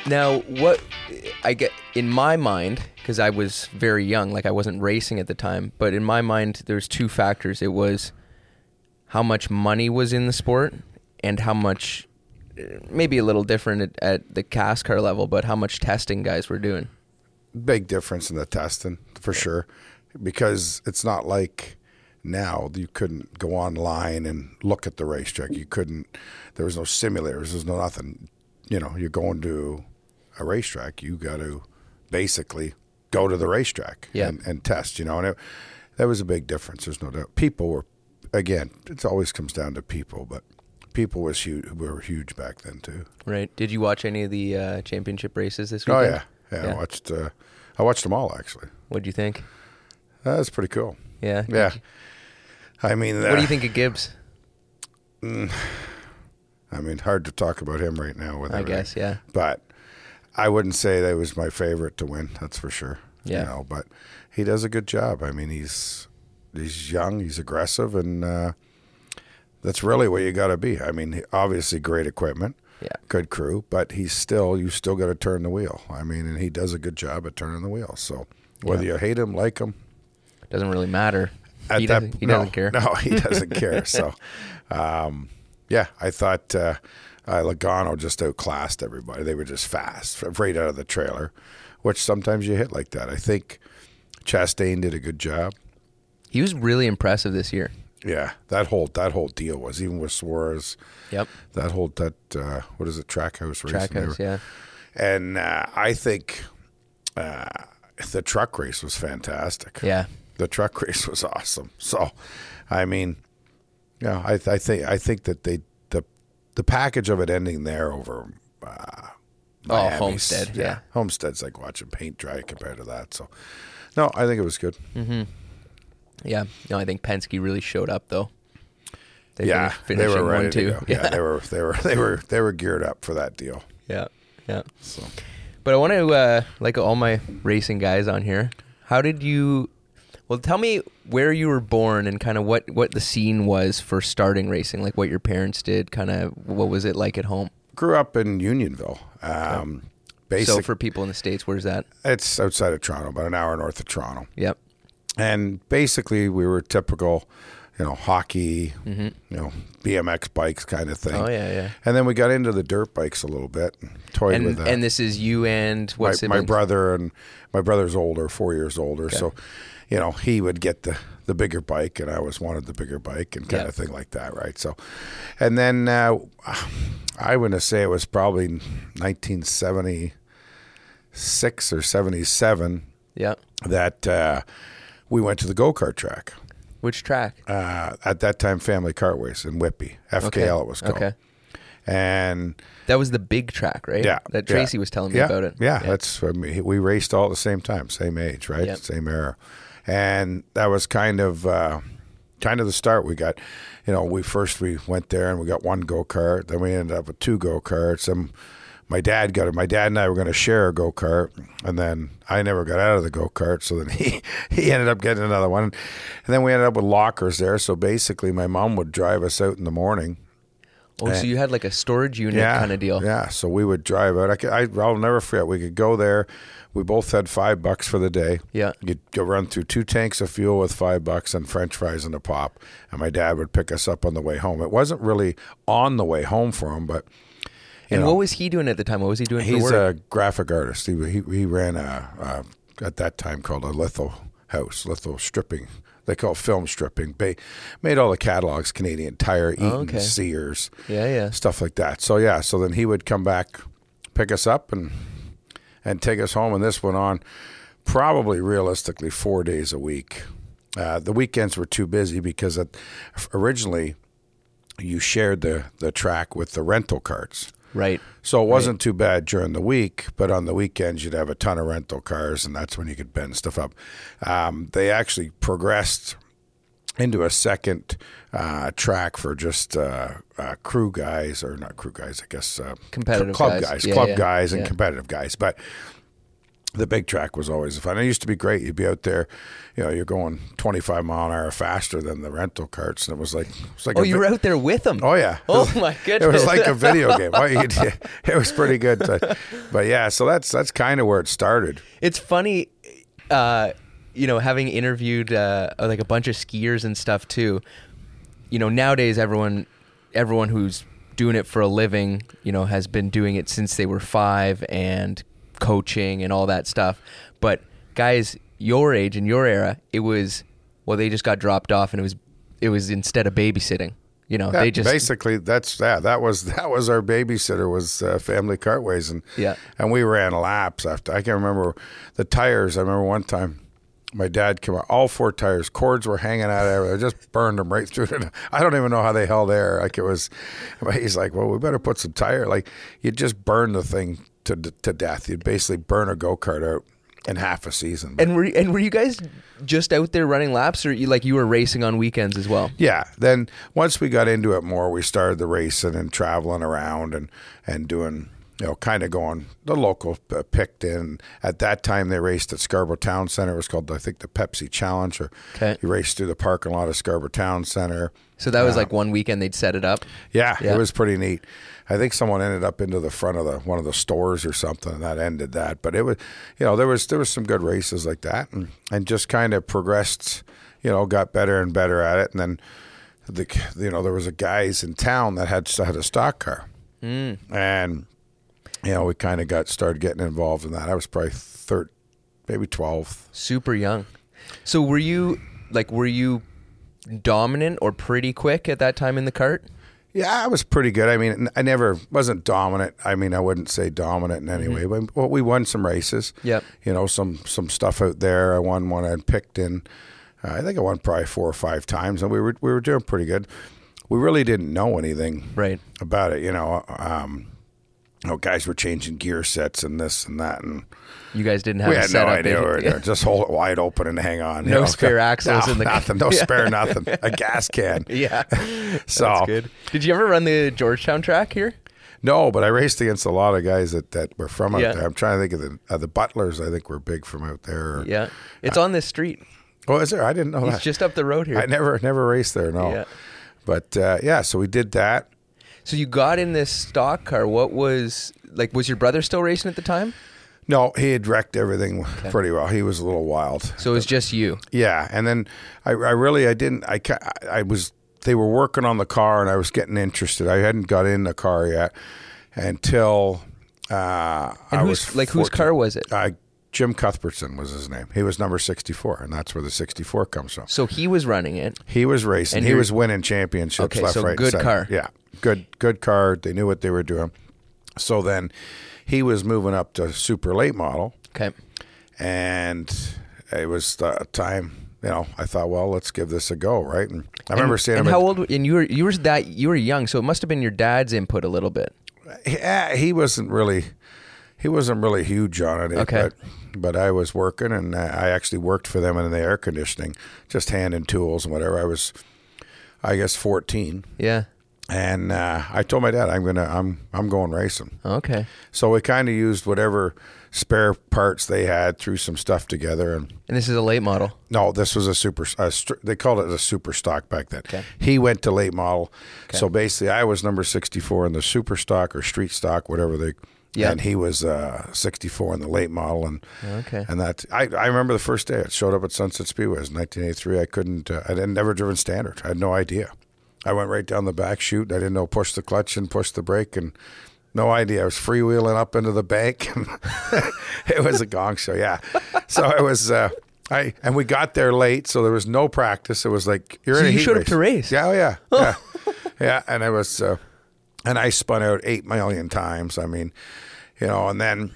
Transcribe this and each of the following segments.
Now, what I get in my mind, because I was very young, like I wasn't racing at the time, but in my mind, there's two factors. It was how much money was in the sport and how much, maybe a little different at the cast car level, but how much testing guys were doing. Big difference in the testing, for sure, because it's not like now you couldn't go online and look at the racetrack. You couldn't, there was no simulators, there's no nothing. You know, you're going to a racetrack, you got to basically go to the racetrack and test, you know, and that was a big difference. There's no doubt. People were, again, it always comes down to people, but people were huge back then too. Right. Did you watch any of the championship races this weekend? Oh yeah. I watched them all actually. What'd you think? That's pretty cool. Yeah. Yeah. I mean, what do you think of Gibbs? I mean, hard to talk about him right now. I guess, yeah. But I wouldn't say that was my favorite to win. That's for sure. Yeah. You know, but he does a good job. I mean, he's young, he's aggressive, and that's really what you got to be. I mean, obviously great equipment, good crew, but you still got to turn the wheel. I mean, and he does a good job at turning the wheel. So whether you hate him, like him, doesn't really matter. He doesn't care. No, he doesn't care. So. Yeah, I thought Logano just outclassed everybody. They were just fast, right out of the trailer, which sometimes you hit like that. I think Chastain did a good job. He was really impressive this year. Yeah, that whole deal was, even with Suarez. Yep. What is it, Trackhouse racing? Trackhouse, yeah. And I think the truck race was fantastic. Yeah. The truck race was awesome. So, I mean... Yeah, I think that the package of it ending there over Homestead, yeah. Homestead's like watching paint dry compared to that. So, no, I think it was good. Mm-hmm. Yeah, no, I think Penske really showed up though. They were ready to go. Yeah, they were geared up for that deal. Yeah. So, but I want to like all my racing guys on here. How did you? Well, tell me where you were born and kind of what the scene was for starting racing, like what your parents did, kind of what was it like at home? Grew up in Unionville. So for people in the States, where's that? It's outside of Toronto, about an hour north of Toronto. Yep. And basically we were typical, hockey, BMX bikes kind of thing. Oh, yeah. And then we got into the dirt bikes a little bit, toyed with that. And this is you and what siblings? My brother, and my brother's older, 4 years older. Okay. So, he would get the bigger bike, and I always wanted the bigger bike and kind of thing like that, right? So, and then I would say it was probably 1976 or 77 that we went to the go-kart track. Which track? At that time, Family Kartways in Whitby. FKL it was called. Okay. And that was the big track, right? Yeah. That Tracy was telling me about it. Yeah. We raced all at the same time, same age, right? Yep. Same era. And that was kind of the start. We got, we went there and we got one go-kart. Then we ended up with two go-karts. And my dad and I were going to share a go-kart. And then I never got out of the go-kart. So then he ended up getting another one. And then we ended up with lockers there. So basically my mom would drive us out in the morning. Oh, so you had like a storage unit kind of deal. Yeah, so we would drive out. I'll never forget. We could go there. We both had $5 for the day. Yeah. You'd go run through 2 tanks of fuel with $5 and French fries and a pop. And my dad would pick us up on the way home. It wasn't really on the way home for him, but... And what was he doing at the time? What was he doing for work? He's a graphic artist. He ran at that time called a litho stripping. They call it film stripping. Made all the catalogs, Canadian Tire, Eaton, Sears, stuff like that. So so then he would come back, pick us up, and take us home. And this went on probably realistically 4 days a week. The weekends were too busy because originally you shared the track with the rental carts. Right. So it wasn't too bad during the week, but on the weekends you'd have a ton of rental cars, and that's when you could bend stuff up. They actually progressed into a second track for just crew guys, or not crew guys, I guess. Competitive club guys. Club guys and competitive guys. But the big track was always fun. It used to be great. You'd be out there, you're going 25 mile an hour faster than the rental carts, and it was like oh, you were out there with them? Oh yeah. Oh my goodness. It was like a video game. It was pretty good. But yeah, so that's kind of where it started. It's funny, having interviewed like a bunch of skiers and stuff too. Nowadays everyone who's doing it for a living, has been doing it since they were 5 and coaching and all that stuff. But guys your age and your era, it was, they just got dropped off, and it was instead of babysitting. They just basically that was our babysitter, was Family Cartways, and we ran laps after. I can remember the tires. I remember one time my dad came out, all 4 tires, cords were hanging out everywhere. I just burned them right through it. I don't even know how they held air. He's like, well, we better put some tire. Like, you just burn the thing to death. You'd basically burn a go-kart out in half a season. And were you guys just out there running laps, or you were racing on weekends as well? Yeah. Then once we got into it more, we started the racing and traveling around and doing, kind of going the local Picton. At that time, they raced at Scarborough Town Center. It was called, I think, the Pepsi Challenge. You raced through the parking lot of Scarborough Town Center. So that was like one weekend they'd set it up? Yeah, it was pretty neat. I think someone ended up into the front of one of the stores or something, and that ended that. But it was, there was some good races like that, and just kind of progressed, got better and better at it. And then, there was a guys in town that had a stock car, and we kind of started getting involved in that. I was probably maybe 12. Super young. So were you dominant or pretty quick at that time in the kart? Yeah, I was pretty good. I mean, I never wasn't dominant. I mean, I wouldn't say dominant in any way, but we won some races. Yep. Some stuff out there. I won one at Picton. I think I won probably 4 or 5 times, and we were doing pretty good. We really didn't know anything about it. Guys were changing gear sets and this and that, and you guys didn't have. We had no idea. We were doing. Just hold it wide open and hang on. No spare axles in the nothing. No spare nothing. A gas can. Yeah, so that's good. Did you ever run the Georgetown track here? No, but I raced against a lot of guys that were from out there. I'm trying to think of the Butlers. I think were big from out there. Yeah, it's on this street. Oh, is there? I didn't know that. It's just up the road here. I never raced there. No. Yeah. But so we did that. So you got in this stock car. What was was your brother still racing at the time? No, he had wrecked everything pretty well. He was a little wild. So it was just you. Yeah, and then I was. They were working on the car, and I was getting interested. I hadn't got in the car yet until whose car was it? Jim Cuthbertson was his name. He was number 64, and that's where the 64 comes from. So he was running it. He was racing. He was winning championships left, right, good and car. Yeah, good car. They knew what they were doing. So then he was moving up to super late model. Okay. And it was the time, I thought, well, let's give this a go, right? And I remember seeing him. And how old? And you were young, so it must have been your dad's input a little bit. Yeah, he wasn't really huge on it. Okay. But I was working, and I actually worked for them in the air conditioning, just handing tools and whatever. I was, I guess, 14. Yeah. And I told my dad, I'm going racing. Okay. So we kind of used whatever spare parts they had, threw some stuff together, and this is a late model. No, this was a super. They called it a super stock back then. Okay. He went to late model, so basically I was number 64 in the super stock or street stock, whatever they. Yeah. And he was 64 in the late model, and that I remember the first day it showed up at Sunset Speedway. It was 1983. I had never driven standard. I had no idea. I went right down the back chute. I didn't know push the clutch and push the brake, and no idea. I was freewheeling up into the bank. It was a gong show, yeah. So it was. And we got there late, so there was no practice. It was like you're in a heat race. You showed up to race. Yeah, yeah. Yeah. And it was. And I spun out 8 million times. I mean, and then,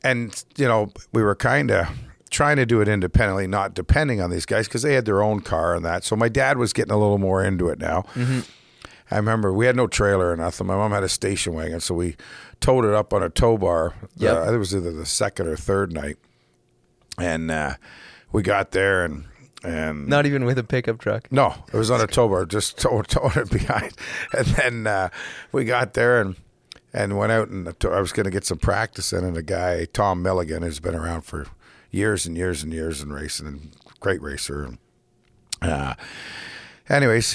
we were kind of trying to do it independently, not depending on these guys because they had their own car and that. So my dad was getting a little more into it now. Mm-hmm. I remember we had no trailer or nothing. My mom had a station wagon, so we towed it up on a tow bar. I think it was either the second or third night. And we got there and not even with a pickup truck. No, it was on a tow bar, just towing it behind. And then we got there and and went out and I was going to get some practice in, and a guy, Tom Milligan, who's been around for years and years and years in racing, and great racer. Anyways,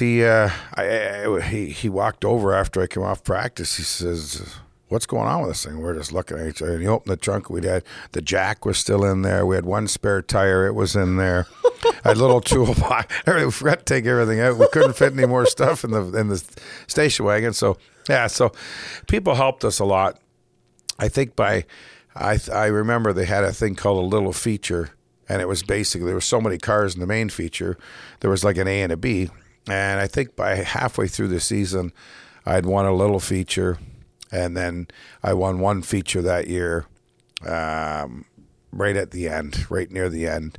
he walked over after I came off practice. He says, "What's going on with this thing?" We're just looking at each other. And he opened the trunk. The jack was still in there. We had one spare tire. It was in there. A little toolbox. We forgot to take everything out. We couldn't fit any more stuff in the station wagon. So yeah, so people helped us a lot. I think I remember they had a thing called a little feature, and it was basically, there were so many cars in the main feature, there was like an A and a B. And I think by halfway through the season, I'd won a little feature, and then I won one feature that year, right at the end, right near the end.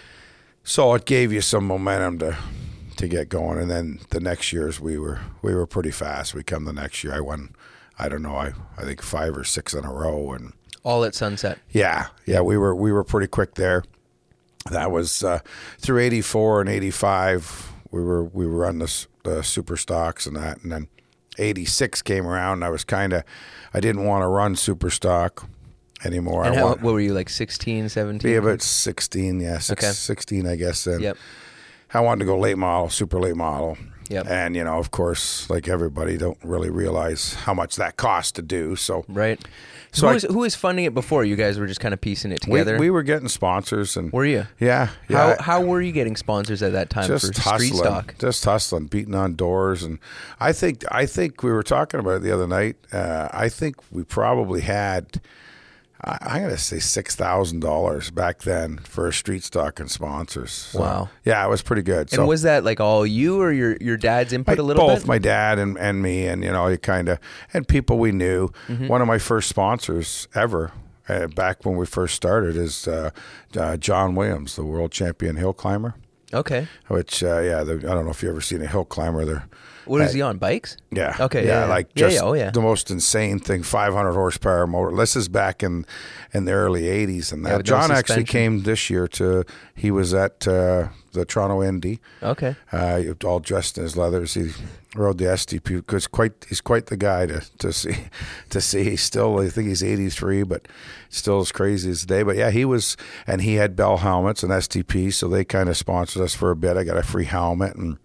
So it gave you some momentum to get going. And then the next years we were pretty fast. We come the next year, I won, I don't know, I think 5 or 6 in a row, and all at Sunset. Yeah, we were pretty quick there. That was through 84 and 85. We were on the super stocks and that, and then 86 came around, and I didn't want to run super stock anymore. And what were you, like 16, 17? Be about 16, yeah, 16, I guess. And I wanted to go late model, super late model. Yep. And, of course, like everybody, don't really realize how much that costs to do. So right. So who was funding it before? You guys were just kind of piecing it together? We were getting sponsors. And were you? Yeah. How were you getting sponsors at that time for street stock? Just hustling, beating on doors. And I think we were talking about it the other night. I think we probably had, I'm going to say $6,000 back then for a street stock and sponsors. So, wow. Yeah, it was pretty good. And was that like all you or your dad's input a little bit? Both my dad and me, and you kind of, and people we knew. Mm-hmm. One of my first sponsors ever, back when we first started, is John Williams, the world champion hill climber. Okay. Which, I don't know if you've ever seen a hill climber. What is he on, bikes? Yeah. Okay. Yeah, the most insane thing, 500 horsepower motor. This is back in the early 80s. And that. John actually came this year he was at the Toronto Indy. Okay. All dressed in his leathers. He rode the STP because he's quite the guy to see. He's still, I think he's 83, but still as crazy as today. But yeah, he was, and he had Bell helmets and STP, so they kind of sponsored us for a bit. I got a free helmet and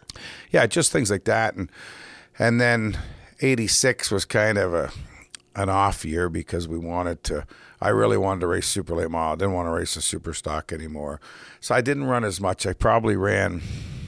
just things like that. And then 86 was kind of an off year because I really wanted to race super late model. I didn't want to race a super stock anymore. So I didn't run as much. I probably ran,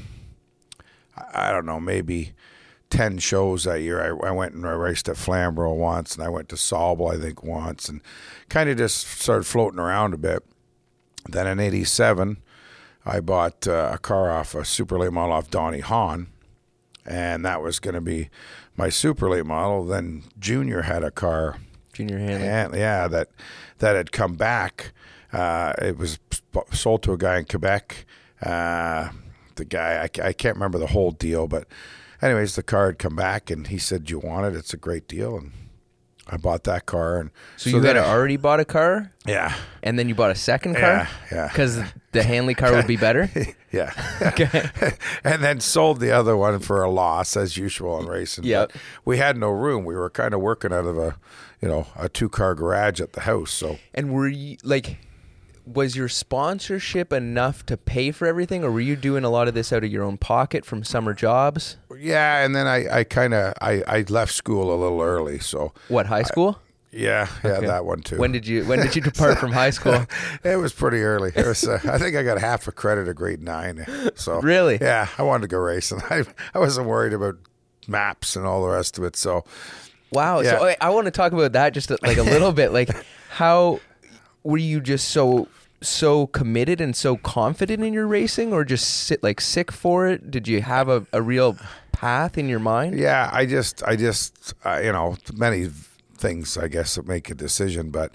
I don't know, maybe 10 shows that year. I went and I raced at Flamborough once, and I went to Sauble, I think, once, and kind of just started floating around a bit. Then in 87, I bought a car off a super late model off Donnie Hahn, and that was going to be my super late model. Then Junior had a car. Junior Hanley. And, that had come back. It was sold to a guy in Quebec. The guy, I can't remember the whole deal, but anyways, the car had come back, and he said, "Do you want it? It's a great deal." And I bought that car. And so you had already bought a car? Yeah. And then you bought a second car? Yeah. Because the Hanley car would be better? Yeah. Okay. And then sold the other one for a loss, as usual in racing. Yeah. We had no room. We were kind of working out of a 2-car garage at the house. So. And were you, was your sponsorship enough to pay for everything, or were you doing a lot of this out of your own pocket from summer jobs? Yeah, and then I left school a little early. So. What, high school? Yeah, okay. That one too. When did you depart from high school? It was pretty early. It was I think I got half a credit at grade 9. So really, yeah, I wanted to go racing. I wasn't worried about maps and all the rest of it. So wow. Yeah. So I want to talk about that just a little bit. Like, how were you just so committed and so confident in your racing, or just sick for it? Did you have a real path in your mind? Yeah, I just many things, I guess, that make a decision, but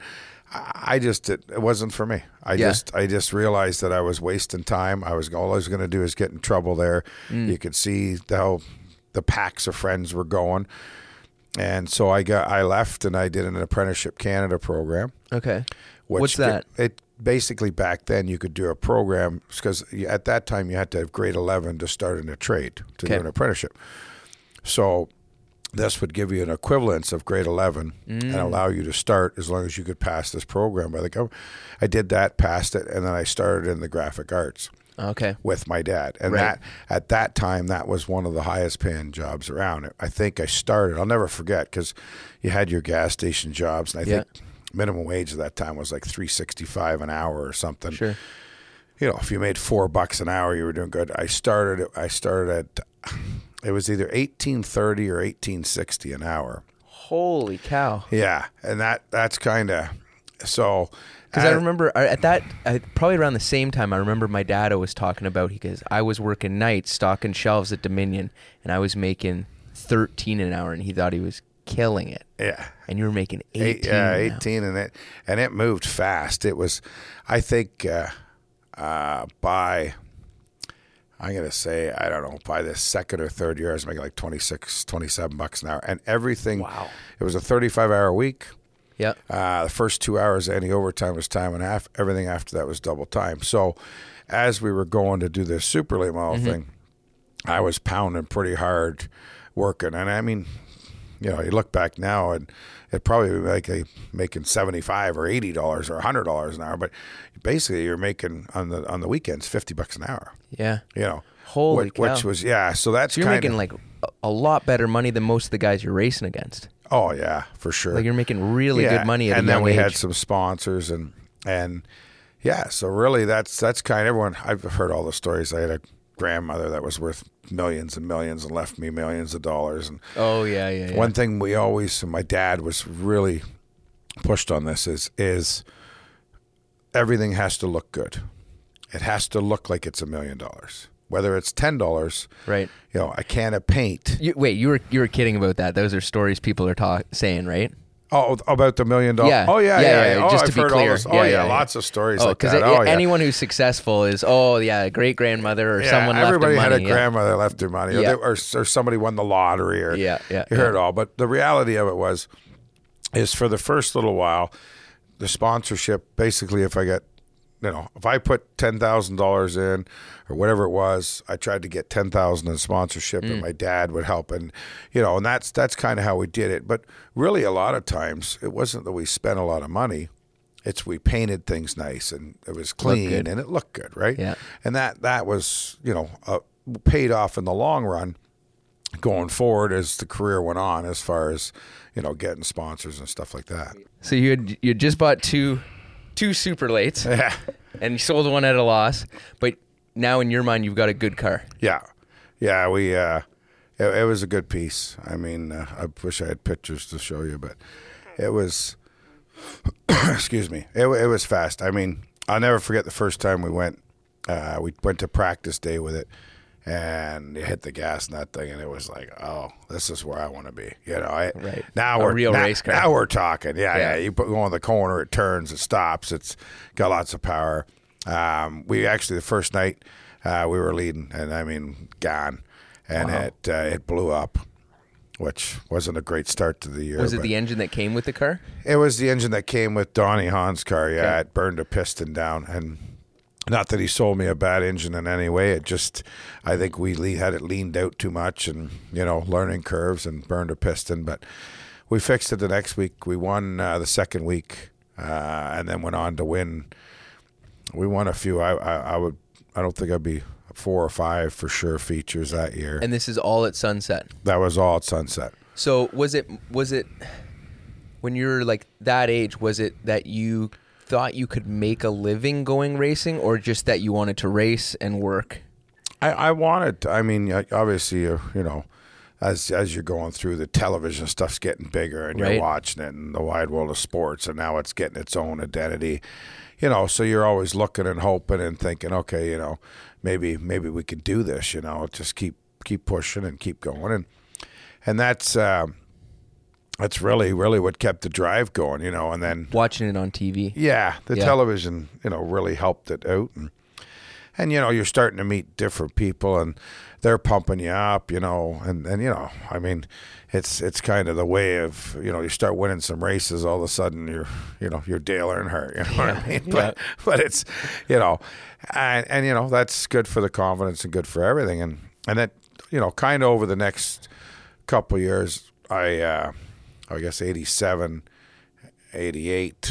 it wasn't for me. I just realized that I was wasting time. All I was going to do is get in trouble there. You could see how the packs of friends were going, and so I left and I did an Apprenticeship Canada program. Okay, what's that? It basically, back then you could do a program because at that time you had to have grade 11 to start in a trade to do an apprenticeship. So this would give you an equivalence of grade 11 and allow you to start as long as you could pass this program by the government. I did that, passed it, and then I started in the graphic arts. Okay. With my dad. And that at that time, that was one of the highest paying jobs around. I think I started, I'll never forget, because you had your gas station jobs, and I think minimum wage at that time was like $3.65 an hour or something. Sure. You know, if you made $4 an hour, you were doing good. I started at, it was either $18.30 or $18.60 an hour. Holy cow. Yeah. And that's kind of, so. Because I remember at that, probably around the same time, I remember my dad was talking about, because I was working nights stocking shelves at Dominion, and I was making $13 an hour, and he thought he was killing it. Yeah. And you were making 18. Yeah, 18, and it moved fast. It was, I think, by, I'm going to say, I don't know, by the second or third year, I was making like $26, $27 an hour, and everything. Wow. It was a 35-hour week. Yeah. The first 2 hours, any overtime was time and a half. Everything after that was double time. So as we were going to do this super late model thing, I was pounding pretty hard working. And I mean, you know, you look back now and it probably would be like making $75 or $80 or $100 an hour. But basically you're making on the weekends $50 an hour. Yeah. You know. Holy cow. Which was, so that's you're making like a lot better money than most of the guys you're racing against. Oh yeah, for sure. Like you're making really good money at a young age. And then we had some sponsors and yeah, so really that's kind of everyone. I've heard all the stories. I had a grandmother that was worth millions and millions and left me millions of dollars. And one thing we always, my dad was really pushed on this is everything has to look good. It has to look like it's $1 million. Whether it's $10, right? You know, a can of paint. You were kidding about that. Those are stories people are saying, right? Oh, about the $1 million? Yeah. Oh, yeah. Oh, just to be clear. Lots of stories like that. Because anyone who's successful is, great grandmother or someone left everybody their money. Had a grandmother left their money, or somebody won the lottery, or you heard it all. But the reality of it is for the first little while, the sponsorship. Basically, if I put $10,000 in or whatever it was, I tried to get $10,000 in sponsorship, and my dad would help, and and that's kind of how we did it. But really, a lot of times, it wasn't that we spent a lot of money; it's we painted things nice and it was clean and it looked good, right? Yeah, and that was paid off in the long run, going forward as the career went on, as far as getting sponsors and stuff like that. So you just bought two super lates, and you sold one at a loss, but now in your mind you've got a good car. Yeah, we it was a good piece. I mean, I wish I had pictures to show you, but it was excuse me, it was fast. I mean, I'll never forget the first time we went to practice day with it, and you hit the gas in that thing, and it was like, oh, this is where I want to be. Right. Now we're real race car. Now we're talking. Yeah. You go in the corner, it turns, it stops. It's got lots of power. We actually, the first night we were leading, and I mean, gone, and it blew up, which wasn't a great start to the year. Was it the engine that came with the car? It was the engine that came with Donnie Hahn's car. Yeah, okay. It burned a piston down, and not that he sold me a bad engine in any way. It just, I think we had it leaned out too much, and learning curves, and burned a piston. But we fixed it the next week. We won the second week, and then went on to win. We won a few. I don't think I'd be 4 or 5 for sure features that year. And this is all at Sunset. That was all at Sunset. So was it when you were like that age? Was it that you thought you could make a living going racing, or just that you wanted to race and work? I wanted. I mean, obviously, as you're going through, the television stuff's getting bigger, and you're watching it in the wide world of sports, and now it's getting its own identity. So you're always looking and hoping and thinking, okay, maybe we could do this. Just keep pushing and keep going, and that's really what kept the drive going. And then watching it on TV. Yeah, the television, really helped it out, and you're starting to meet different people, and they're pumping you up, and I mean, it's kind of the way of, you start winning some races, all of a sudden you're Dale Earnhardt, what I mean? But it's, and that's good for the confidence and good for everything. And that, kind of over the next couple of years, I guess 87, 88,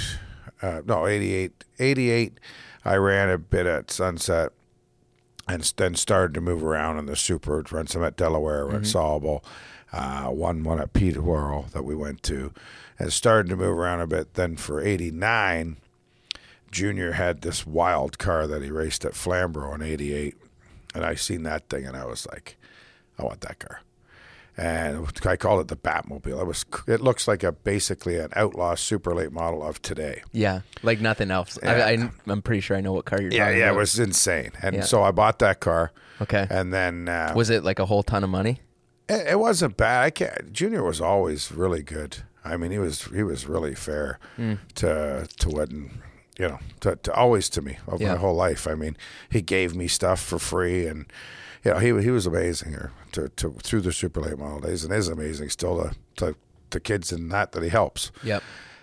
88, I ran a bit at Sunset and then started to move around in the Super, run some at Delaware, at Sauble, one at Peterborough that we went to, and started to move around a bit. Then for 89, Junior had this wild car that he raced at Flamborough in 88, and I seen that thing, and I was like, I want that car. And I called it the Batmobile. It looks like basically an outlaw super late model of today. Yeah, like nothing else. Yeah. I'm pretty sure I know what car you're talking about. Yeah, it was insane. And so I bought that car. Okay. And then was it like a whole ton of money? It wasn't bad. Junior was always really good. I mean, he was really fair to Whitten, to always to me of my whole life. I mean, he gave me stuff for free, and he was amazing here through the super late model days, and is amazing still to kids in that he helps. Yep.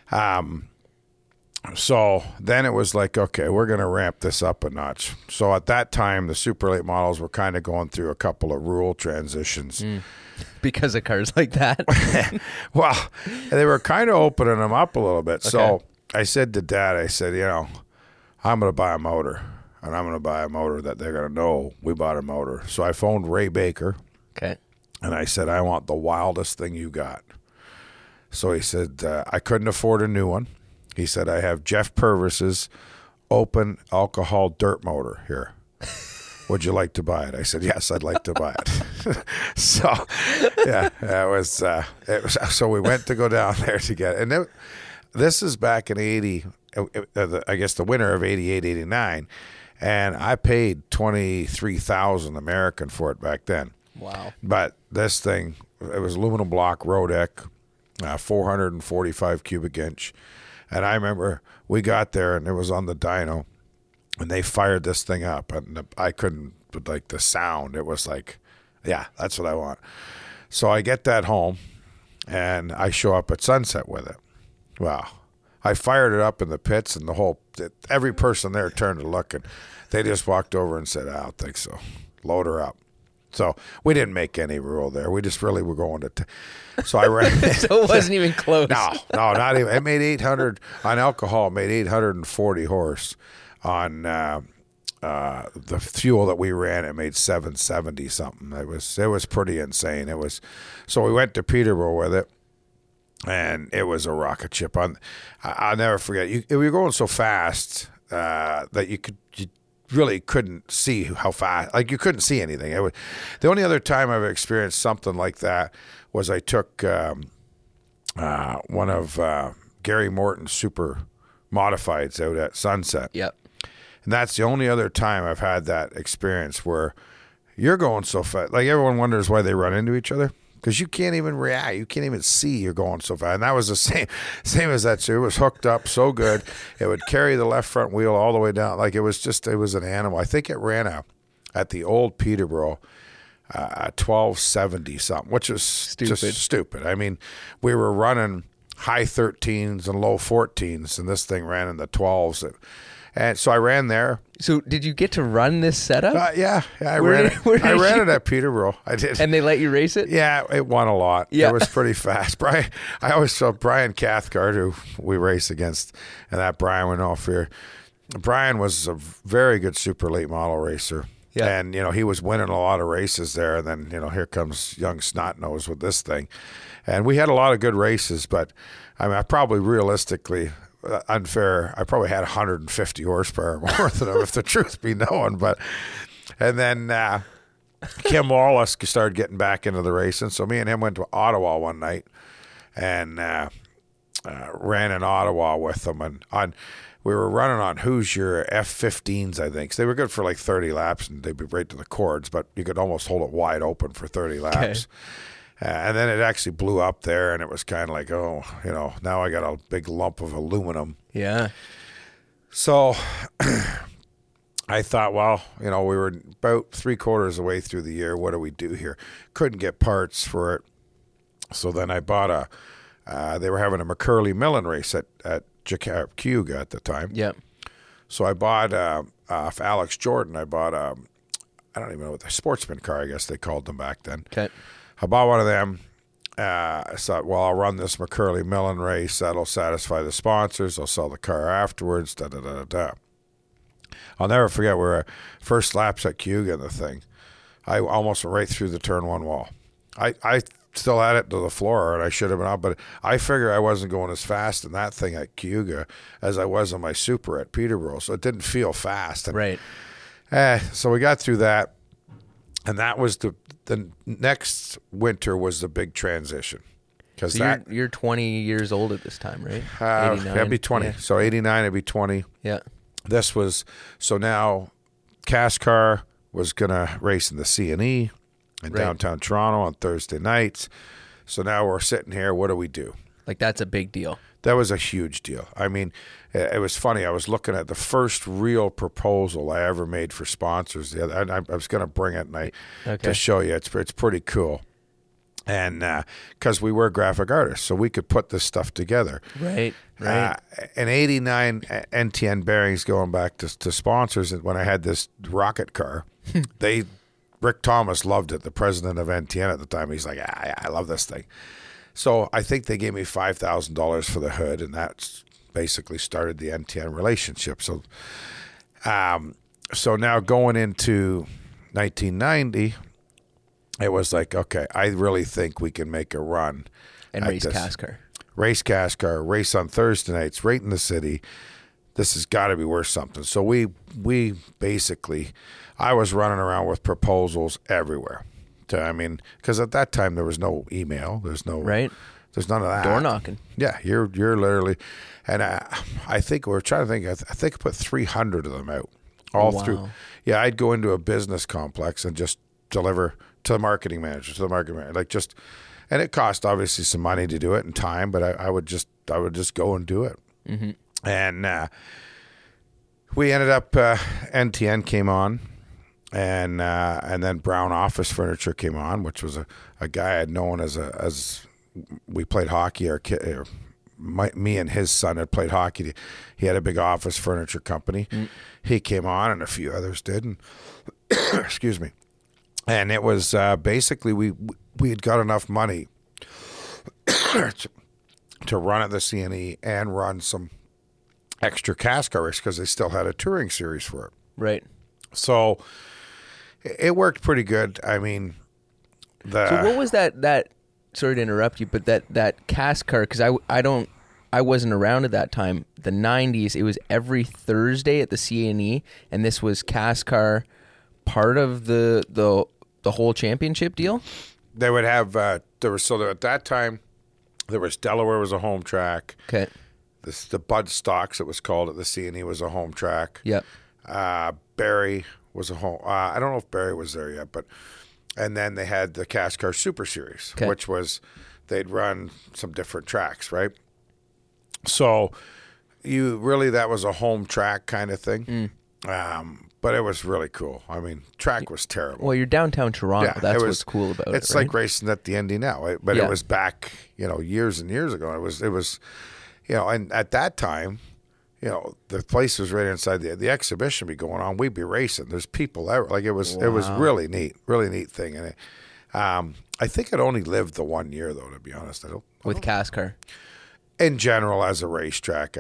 So then it was like, okay, we're going to ramp this up a notch. So at that time, the super late models were kind of going through a couple of rule transitions. Because of cars like that? Well, they were kind of opening them up a little bit. Okay. So I said to Dad, I'm going to buy a motor, and I'm going to buy a motor that they're going to know we bought a motor. So I phoned Ray Baker. Okay. And I said, I want the wildest thing you got. So he said, I couldn't afford a new one. He said, I have Jeff Purvis's open alcohol dirt motor here. Would you like to buy it? I said, yes, I'd like to buy it. So, yeah, it was. So we went to go down there to get it. And this is back in 80, I guess the winter of 88, 89. And I paid $23,000 American for it back then. Wow. But this thing, it was aluminum block Rodec, 445 cubic inch. And I remember we got there, and it was on the dyno, and they fired this thing up, and I couldn't, like the sound, it was like, yeah, that's what I want. So I get that home, and I show up at Sunset with it. Wow. I fired it up in the pits, and every person there turned to look, and they just walked over and said, I don't think so. Load her up. So we didn't make any rule there. We just really were going to. So I ran. So it wasn't even close. No, not even. It made 800 on alcohol. It made 840 horse on the fuel that we ran. It made 770 something. It was pretty insane. It was. So we went to Peterborough with it, and it was a rocket ship. I'll never forget. We were going so fast that you really couldn't see how fast, like you couldn't see anything. The only other time I've experienced something like that was I took one of Gary Morton's super modifieds out at Sunset. Yep. And that's the only other time I've had that experience where you're going so fast. Like everyone wonders why they run into each other. Because you can't even react. You can't even see you're going so fast. And that was the same as that. So it was hooked up so good. It would carry the left front wheel all the way down. Like it was an animal. I think it ran at the old Peterborough 1270 something, which is just stupid. I mean, we were running high 13s and low 14s, and this thing ran in the 12s. And so I ran there. So did you get to run this setup? Yeah, I ran it at Peterborough. I did. And they let you race it? Yeah, it won a lot. Yeah. It was pretty fast. I always saw Brian Cathcart, who we race against, and that Brian went off here. Brian was a very good super late model racer. Yeah. And, he was winning a lot of races there. And then, here comes young Snotnose with this thing. And we had a lot of good races, but I mean, I probably realistically... unfair. I probably had 150 horsepower more than him, if the truth be known. And then Kim Wallace started getting back into the racing. So me and him went to Ottawa one night and ran in Ottawa with them. And we were running on Hoosier F15s, I think. So they were good for like 30 laps, and they'd be right to the cords, but you could almost hold it wide open for 30 laps. Okay. And then it actually blew up there, and it was kind of like, now I got a big lump of aluminum. Yeah. So I thought, well, we were about 3/4 of the way through the year. What do we do here? Couldn't get parts for it. So then I bought they were having a McCurley Millen race at Cayuga at the time. Yep. So I bought, for Alex Jordan, I bought, I don't even know what the sportsman car, I guess they called them back then. Okay. I bought one of them, So, well, I'll run this McCurley Millen race. That'll satisfy the sponsors. I'll sell the car afterwards. Da da da da. I'll never forget where first laps at Cayuga in the thing. I almost went right through the turn one wall. I still had it to the floor, and I should have been out, but I figured I wasn't going as fast in that thing at Cayuga as I was on my Super at Peterborough, so it didn't feel fast. And, right. So we got through that, and that was the next winter was the big transition. So you're 20 years old at this time, right? 89. I'd be 20. Yeah. So 89, I'd be 20. Yeah. This was, so now CASCAR was going to race in the C&E in downtown Toronto on Thursday nights. So now we're sitting here. What do we do? Like, that's a big deal. That was a huge deal. I mean, it was funny. I was looking at the first real proposal I ever made for sponsors. I was going to bring it to show you. It's pretty cool. And because we were graphic artists, so we could put this stuff together. Right. In 89, NTN Bearings, going back to sponsors, when I had this rocket car, Rick Thomas loved it, the president of NTN at the time. He's like, I love this thing. So I think they gave me $5,000 for the hood, and that's basically started the NTN relationship. So, so now going into 1990, it was like, okay, I really think we can make a run. And race CASCAR. Race CASCAR, race on Thursday nights, right in the city. This has got to be worth something. So we basically, I was running around with proposals everywhere. Because at that time there was no email, there's none of that. Door knocking. Yeah, you're literally, and I think we're trying to think. I think I put 300 of them out all through. Yeah, I'd go into a business complex and just deliver to the marketing manager, and it cost obviously some money to do it and time, but I would just go and do it. Mm-hmm. And we ended up NTN came on. And then Brown Office Furniture came on, which was a guy I'd known as we played hockey. Me and his son had played hockey. He had a big office furniture company. He came on, and a few others did. And excuse me. And it was basically we had got enough money to run at the CNE and run some extra CASCAR races because they still had a touring series for it. Right. So it worked pretty good. I mean, so what was that? Sorry to interrupt you, but that CASCAR, because I wasn't around at that time. The 90s, it was every Thursday at the CNE, and this was CASCAR part of the whole championship deal. They would have at that time there was Delaware was a home track. Okay. The Bud Stocks, it was called at the CNE, was a home track. Yep. Barrie was a home. I don't know if Barrie was there yet, and then they had the CASCAR Super Series, which was they'd run some different tracks, right? So that was a home track kind of thing. But it was really cool. I mean, track was terrible. Well, you're downtown Toronto. Yeah, that's what's cool about it. It's like racing at the Indy now, but it was back, years and years ago. It was, and at that time, the place was right inside the exhibition be going on. We'd be racing. There's people there. Like it was really neat thing. And I think it only lived the 1 year though, to be honest. With CASCAR. In general, as a racetrack,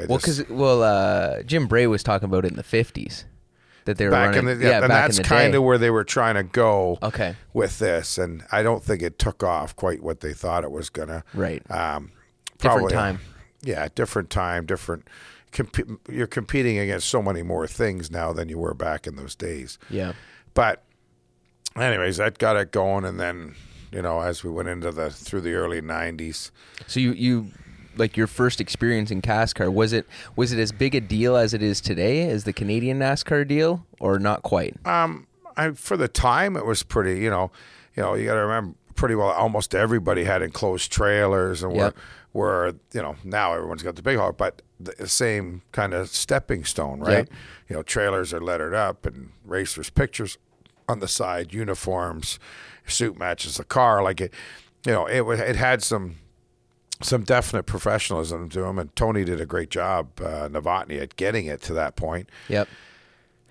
Jim Bray was talking about it in the 50s that they were back running. And that's kind of where they were trying to go. Okay. With this, and I don't think it took off quite what they thought it was gonna. Right. Different time. Different time, different. You're competing against so many more things now than you were back in those days. Yeah. But anyways, that got it going, and then as we went into through the early 90s. So you like your first experience in CASCAR, was it as big a deal as it is today as the Canadian NASCAR deal, or not quite? For the time it was pretty. You got to remember pretty well. Almost everybody had enclosed trailers, and where now everyone's got the big haul, but the same kind of stepping stone, right? Yep. Trailers are lettered up and racers' pictures on the side, uniforms, suit matches the car. Like it had some definite professionalism to them, and Tony did a great job, Novotny, at getting it to that point. Yep.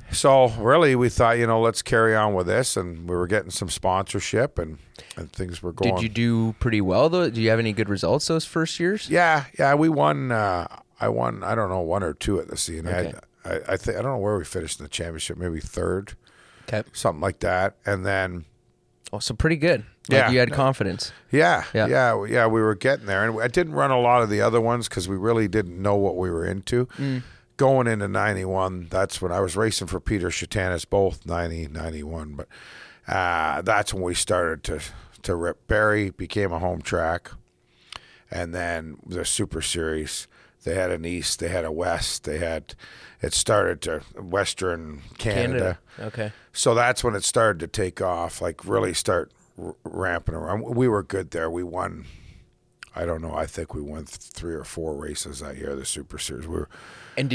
So really, we thought, let's carry on with this, and we were getting some sponsorship, and things were going. Did you do pretty well though? Do you have any good results those first years? Yeah, we won. I won. I don't know, 1 or 2 at the CNA. Okay. I think I don't know where we finished in the championship. Maybe 3rd. Okay. Something like that, and then. Oh, so pretty good. Like you had confidence. Yeah. We were getting there, and I didn't run a lot of the other ones because we really didn't know what we were into. Going into 91, that's when I was racing for Peter Shatanis, both 90, 91. But that's when we started to rip. Barrie became a home track, and then the Super Series. They had an East, they had a West, it started to Western Canada. Okay. So that's when it started to take off, like really start ramping around. We were good there. We won, I don't know, I think we won 3 or 4 races that year, the Super Series. And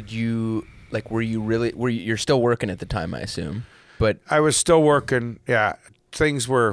you're still working at the time, I assume, but. I was still working. Yeah. Things were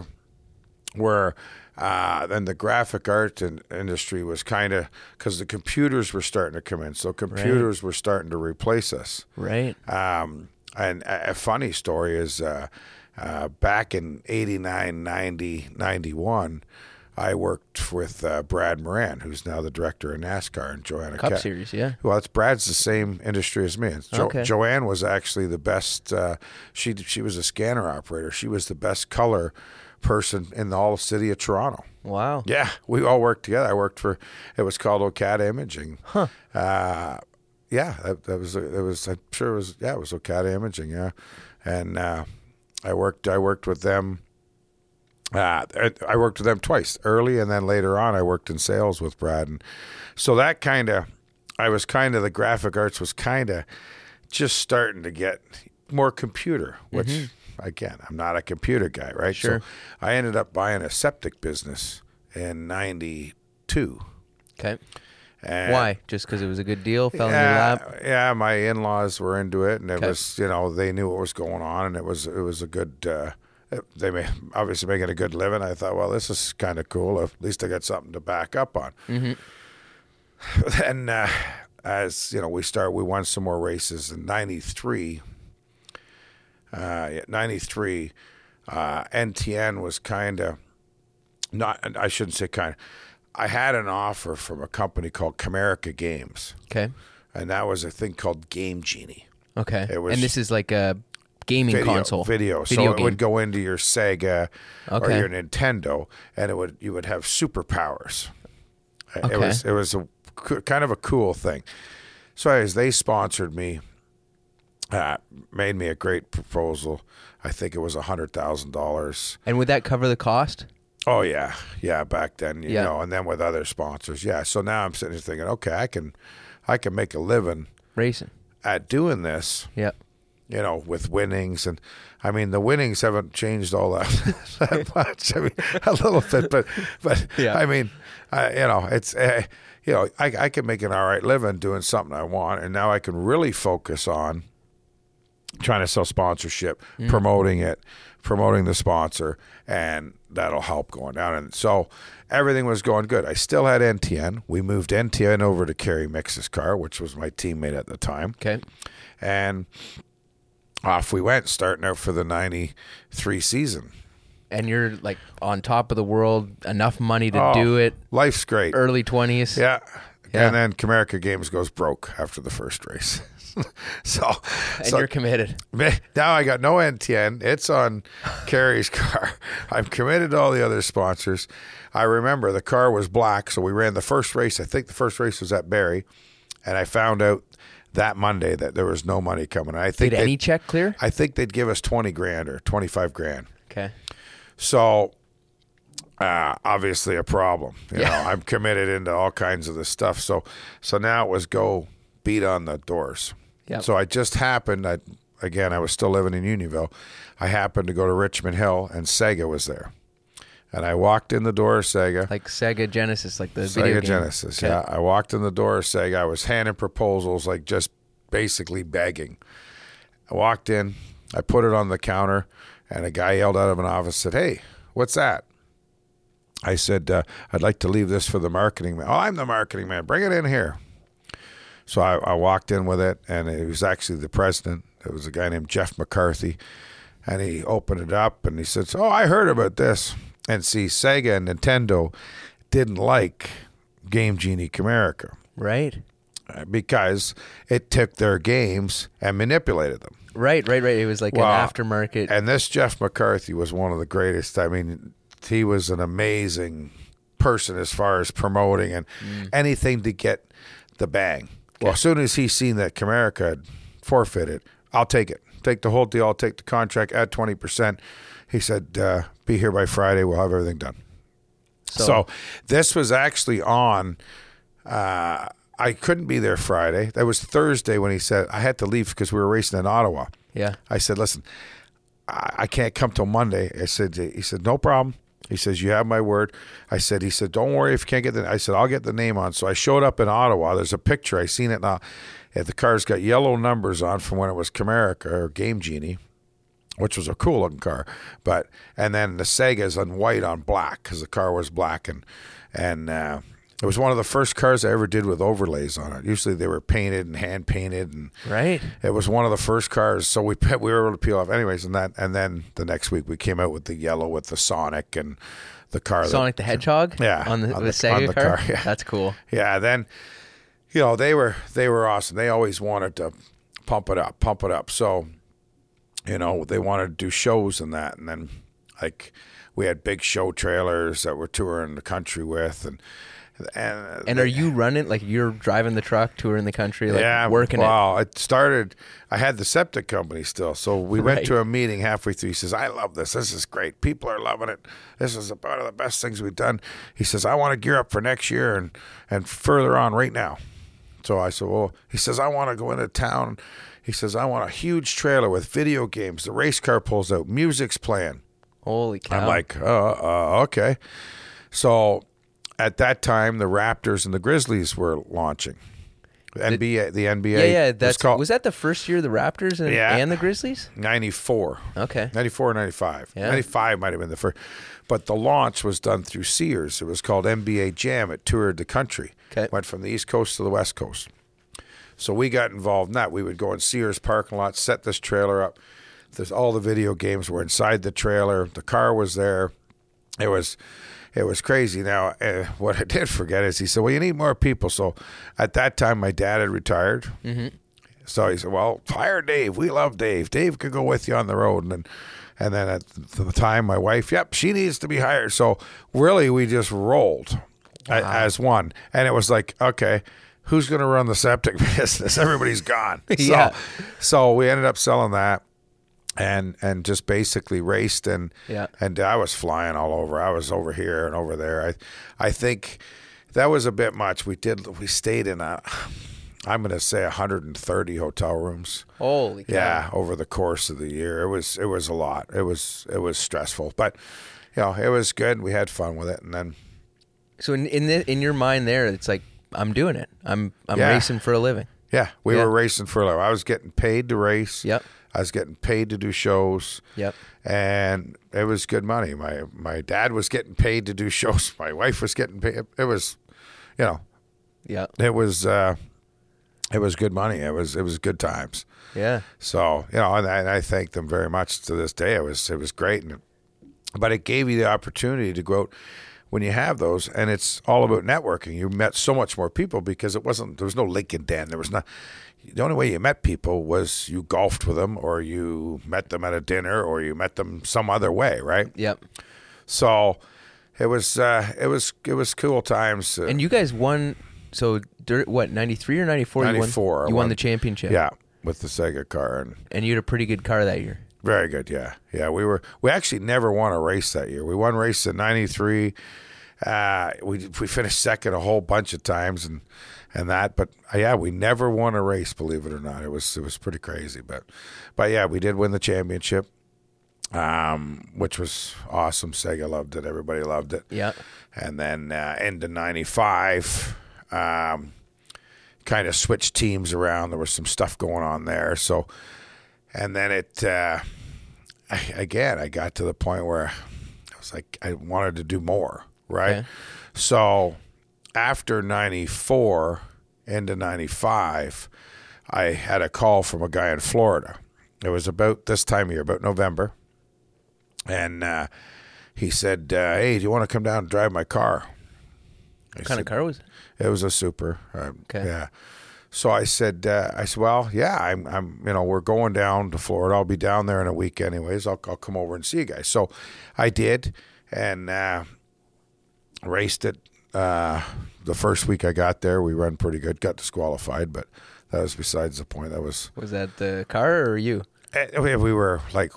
then the graphic art industry was kind of, because the computers were starting to come in. So computers were starting to replace us. Right. And a funny story is back in 89, 90, 91, I worked with Brad Moran, who's now the director of NASCAR, and Joanna Cup Series, yeah. Well, Brad's the same industry as me. Joanne was actually the best. She was a scanner operator. She was the best color person in the whole city of Toronto. Wow. Yeah, we all worked together. I worked for, it was called Okada Imaging. Huh. It was I'm sure it was Okada Imaging, yeah. And I worked with them. I worked with them twice, early, and then later on I worked in sales with Brad. And so that the graphic arts was kind of just starting to get more computer, which again, I'm not a computer guy, right? Sure. So I ended up buying a septic business in 92. Okay. And why? Just because it was a good deal? Fell in your lap? Yeah, my in-laws were into it, and it was, they knew what was going on, and it was a good, they obviously making a good living. I thought, well, this is kind of cool. At least I got something to back up on. And as, we won some more races in 93. 93, NTN was kind of, I shouldn't say kind of, I had an offer from a company called Comerica Games. Okay. And that was a thing called Game Genie. Okay. And this is like a gaming console. Video. So it would go into your Sega or your Nintendo, and you would have superpowers. Okay. It was a kind of a cool thing. So anyways, they sponsored me. Made me a great proposal. I think it was $100,000. And would that cover the cost? Oh yeah, back then, you know, and then with other sponsors, yeah. So now I'm sitting here thinking, okay, I can make a living racing at doing this. Yeah, with winnings, and I mean the winnings haven't changed all that much. I mean a little bit, but yeah. I mean, it's I can make an all right living doing something I want, and now I can really focus on trying to sell sponsorship, promoting the sponsor, and that'll help going down. And so everything was going good. I still had NTN. We moved NTN over to Kerry Mix's car, which was my teammate at the time. Okay. And off we went, starting out for the 93 season. And you're like on top of the world, enough money to do it. Life's great. Early 20s. Yeah. And then Comerica Games goes broke after the first race. So you're committed. Now I got no NTN. It's on Kerry's car. I'm committed to all the other sponsors. I remember the car was black, so we ran the first race. I think the first race was at Barrie, and I found out that Monday that there was no money coming. I think did any check clear? I think they'd give us $20,000 or $25,000. Okay. So obviously a problem. You know, I'm committed into all kinds of this stuff. So now it was go beat on the doors. Yep. So I just happened, I was still living in Unionville. I happened to go to Richmond Hill, and Sega was there. And I walked in the door of Sega. Like Sega Genesis, like the Sega video game. Genesis, okay. Yeah. I walked in the door of Sega. I was handing proposals, like just basically begging. I walked in. I put it on the counter, and a guy yelled out of an office, said, "Hey, what's that?" I said, "I'd like to leave this for the marketing man." "Oh, I'm the marketing man. Bring it in here." So I walked in with it, and it was actually the president. It was a guy named Jeff McCarthy, and he opened it up, and he said, "Oh, I heard about this." And see, Sega and Nintendo didn't like Game Genie Comerica. Right. Because it took their games and manipulated them. Right. It was like an aftermarket. And this Jeff McCarthy was one of the greatest. I mean, he was an amazing person as far as promoting and anything to get the bang. Okay. Well, as soon as he seen that Comerica had forfeited, I'll take it. Take the whole deal. I'll take the contract, add 20%. He said, be here by Friday. We'll have everything done. So this was actually on... I couldn't be there Friday. That was Thursday when he said I had to leave because we were racing in Ottawa. Yeah. I said, listen, I can't come till Monday. He said, no problem. He says, you have my word. He said, don't worry if you can't get the. I said, I'll get the name on. So I showed up in Ottawa. There's a picture. I seen it now. The car's got yellow numbers on from when it was Comerica or Game Genie, which was a cool looking car. And then the Sega's on white on black because the car was black and it was one of the first cars I ever did with overlays on it. Usually they were painted and hand painted, and right. It was one of the first cars, so we were able to peel off. Anyways, and then the next week we came out with the yellow with the Sonic and the car. Sonic the Hedgehog. Yeah, on the Sega car. Yeah. That's cool. Yeah. Then, they were awesome. They always wanted to pump it up. So, they wanted to do shows and that, and then like we had big show trailers that we're touring the country with, and are you running, like you're driving the truck, touring the country, like working it? Well, it started, I had the septic company still. So we went to a meeting halfway through. He says, I love this. This is great. People are loving it. This is about the best things we've done. He says, I want to gear up for next year and further on right now. So I said, well, he says, I want to go into town. He says, I want a huge trailer with video games. The race car pulls out. Music's playing. Holy cow. I'm like, okay. So at that time, the Raptors and the Grizzlies were launching. The NBA. Yeah. Was that the first year of the Raptors and the Grizzlies? 94. Okay. 94 or 95. Yeah. 95 might have been the first. But the launch was done through Sears. It was called NBA Jam. It toured the country. Okay. Went from the East Coast to the West Coast. So we got involved in that. We would go in Sears parking lot, set this trailer up. All the video games were inside the trailer. The car was there. It was crazy. Now, what I did forget is he said, well, you need more people. So at that time, my dad had retired. Mm-hmm. So he said, well, hire Dave. We love Dave. Dave could go with you on the road. And then at the time, my wife, she needs to be hired. So really, we just rolled as one. And it was like, okay, who's going to run the septic business? Everybody's gone. Yeah. So we ended up selling that. And just basically raced and I was flying all over. I was over here and over there. I think that was a bit much. We stayed in I'm going to say 130 hotel rooms. Holy cow. Yeah, over the course of the year. It was a lot. It was stressful, but it was good. We had fun with it, and then. So in your mind there, it's like I'm doing it. I'm racing for a living. Yeah, we were racing for a living. I was getting paid to race. Yep. I was getting paid to do shows. Yep. And it was good money. My dad was getting paid to do shows. My wife was getting paid. It was, Yeah. It was good money. It was good times. Yeah. So, and I thank them very much to this day. It was great. But it gave you the opportunity to go out when you have those, and it's all about networking. You met so much more people because there was no Lincoln Den. There was not. The only way you met people was you golfed with them, or you met them at a dinner, or you met them some other way, right? Yep. So it was cool times. And you guys won. So what? 93 or 94? 94. You won the championship. Yeah, with the Sega car, and you had a pretty good car that year. Very good. Yeah. We actually never won a race that year. We won race in 93. We finished second a whole bunch of times and that, but we never won a race, believe it or not. It was pretty crazy, but we did win the championship, which was awesome. Sega loved it. Everybody loved it. Yeah. And then into 95, kind of switched teams around. There was some stuff going on there. So, and then I got to the point where I was like, I wanted to do more. Right. Okay. So after 94, into 95, I had a call from a guy in Florida. It was about this time of year, about November. And he said, hey, do you want to come down and drive my car? What kind of car was it? It was a Super. Okay. Yeah. So I said, well, yeah, I'm, we're going down to Florida. I'll be down there in a week anyways. I'll come over and see you guys. So I did, and raced it. The first week I got there, we run pretty good. Got disqualified, but that was besides the point. Was that the car or you? We were like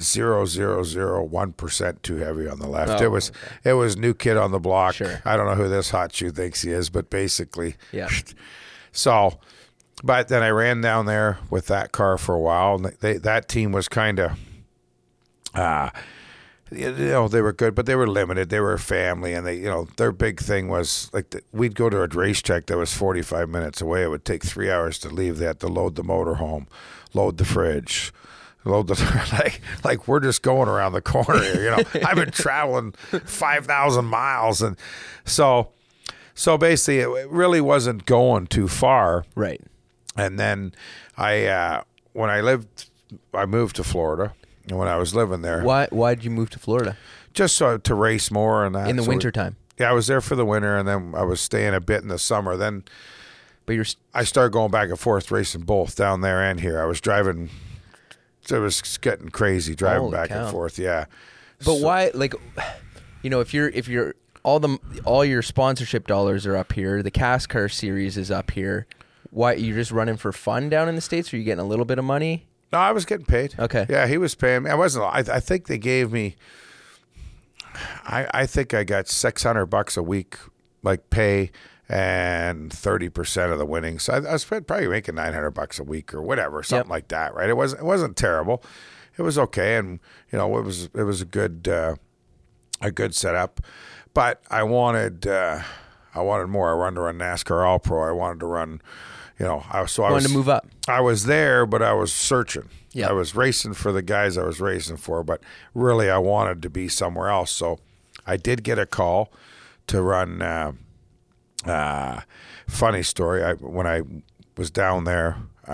0.0001% too heavy on the left. Oh, it was new kid on the block. Sure. I don't know who this hot shoe thinks he is, but basically, yeah. So, but then I ran down there with that car for a while, and that team was kind of, they were good, but they were limited. They were a family, and their big thing was like we'd go to a racetrack that was 45 minutes away. It would take 3 hours to leave. They had to load the motorhome, load the fridge, load the like we're just going around the corner here. I've been traveling 5,000 miles, and so basically it really wasn't going too far. Right. And then I moved to Florida. And when I was living there. Why did you move to Florida? Just to race more and that. In the wintertime? Yeah, I was there for the winter, and then I was staying a bit in the summer. Then I started going back and forth racing both down there and here. I was driving. It was getting crazy driving Holy back cow. and forth, yeah. But why, if you're all your sponsorship dollars are up here, the CASCAR series is up here. Why, you're just running for fun down in the States, or are you getting a little bit of money? No, I was getting paid. Okay. Yeah, he was paying me. I wasn't. I think they gave me. I think I got $600 a week, like pay, and 30% of the winnings. So I was probably making $900 a week or whatever, something like that, right? It wasn't terrible. It was okay, and it was a good setup. But I wanted more. I wanted to run NASCAR All Pro. I wanted to run. I wanted to move up. I was there, but I was searching. Yeah. I was racing for the guys I was racing for, but really I wanted to be somewhere else. So I did get a call to run. Funny story. When I was down there,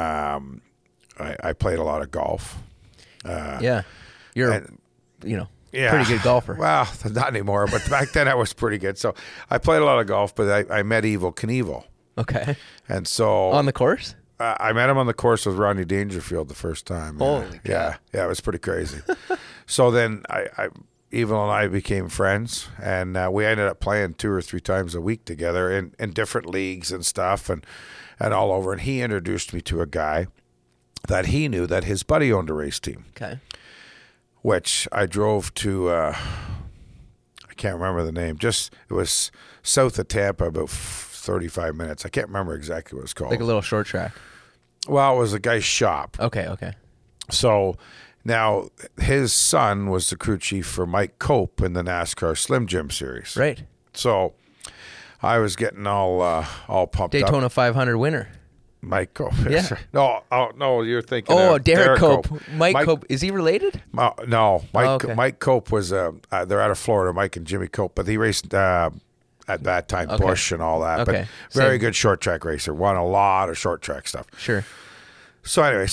I played a lot of golf. Yeah, you're Yeah. pretty good golfer. Well, not anymore, but back then I was pretty good. So I played a lot of golf, but I met Evel Knievel. Okay. And so on the course? I met him on the course with Rodney Dangerfield the first time. Holy yeah, it was pretty crazy. So then Evel and I became friends, and we ended up playing 2 or 3 times a week together in different leagues and stuff, and all over. And he introduced me to a guy that he knew that his buddy owned a race team. Okay. Which I drove to. I can't remember the name. It was south of Tampa, about 35 minutes. I can't remember exactly what it's called. Like a little short track. Well, it was a guy's shop. Okay. So now his son was the crew chief for Mike Cope in the NASCAR Slim Jim Series. Right. So I was getting all pumped up. Daytona 500 winner. Mike Cope. Yeah. No, you're thinking. Derek Cope. Mike Cope. Is he related? No, okay. Mike Cope was. They're out of Florida. Mike and Jimmy Cope, but he raced at that time Busch and all that. Okay. But very good short track racer. Won a lot of short track stuff. Sure. So anyway,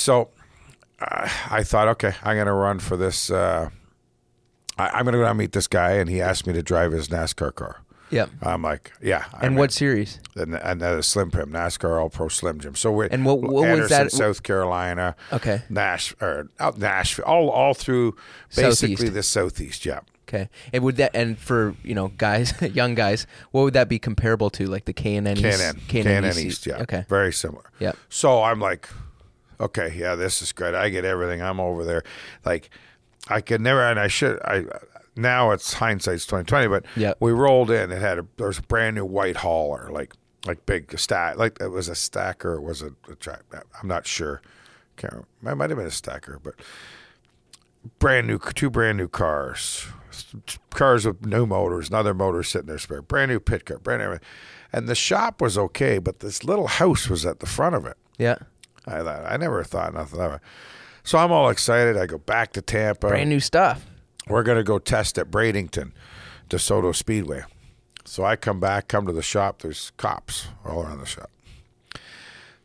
I thought, okay, I'm going to run for this. I'm going to go down and meet this guy, and he asked me to drive his NASCAR car. Yep. I'm like, yeah. And what series? And that is Slim Jim, NASCAR All Pro Slim Jim. So we're and what was that? South Carolina. Okay. Nashville, all through basically Southeast. the Southeast. Yeah. Okay. And would that, and for guys, young guys, what would that be comparable to? Like the K&N East? K&N East. Yeah. Okay. Very similar. Yeah. So I'm like, okay, yeah, this is great. I get everything. I'm over there. Like, I could never, and I should. Now it's hindsight's 2020, but we rolled in. There was a brand new white hauler, like big stack, like it was a stacker. Or was it a track? I'm not sure. Can't remember. It might have been a stacker, but two brand new cars with new motors, another motor sitting there spare, brand new pit car, brand new everything. And the shop was okay, but this little house was at the front of it. Yeah. I never thought nothing of it. So I'm all excited. I go back to Tampa. Brand new stuff. We're going to go test at Bradenton, DeSoto Speedway. So I come to the shop. There's cops all around the shop.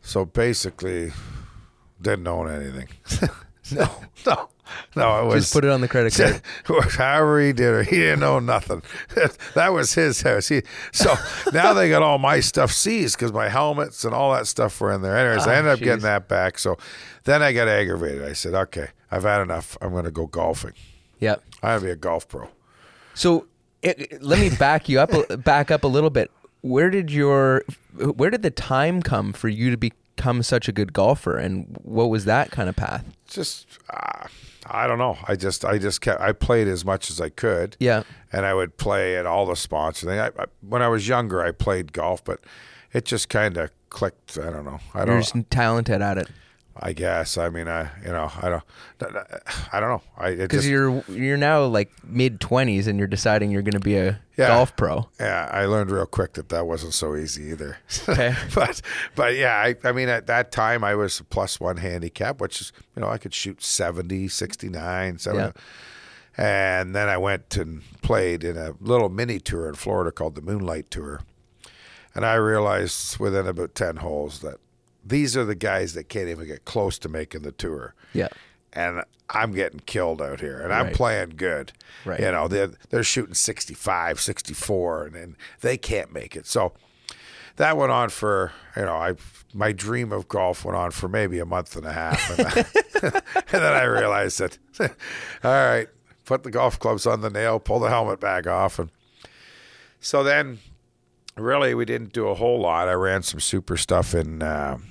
So basically, didn't own anything. No. No, it was just put it on the credit card. However he did it, he didn't own nothing. That was his house. So now they got all my stuff seized because my helmets and all that stuff were in there. Anyways, I ended up getting that back. So then I got aggravated. I said, okay, I've had enough. I'm going to go golfing. Yep. I'm going to be a golf pro. So let me back up a little bit. Where did the time come for you to become such a good golfer, and what was that kind of path? Just I don't know. I played as much as I could. Yeah. And I would play at all the spots. When I was younger, I played golf, but it just kind of clicked. I don't know. You're just talented at it. I guess. I mean, I don't know. Because you're now like mid-20s and you're deciding you're going to be a golf pro. Yeah, I learned real quick that wasn't so easy either. Okay. but yeah, I mean, at that time I was a +1 handicap, which is, I could shoot 70, 69, 70. Yeah. And then I went and played in a little mini tour in Florida called the Moonlight Tour. And I realized within about 10 holes that these are the guys that can't even get close to making the tour. Yeah. And I'm getting killed out here, and I'm playing good. Right. They're shooting 65, 64, and they can't make it. So that went on for, my dream of golf went on for maybe a month and a half. And then I realized that, all right, put the golf clubs on the nail, pull the helmet back off. And so then really we didn't do a whole lot. I ran some super stuff in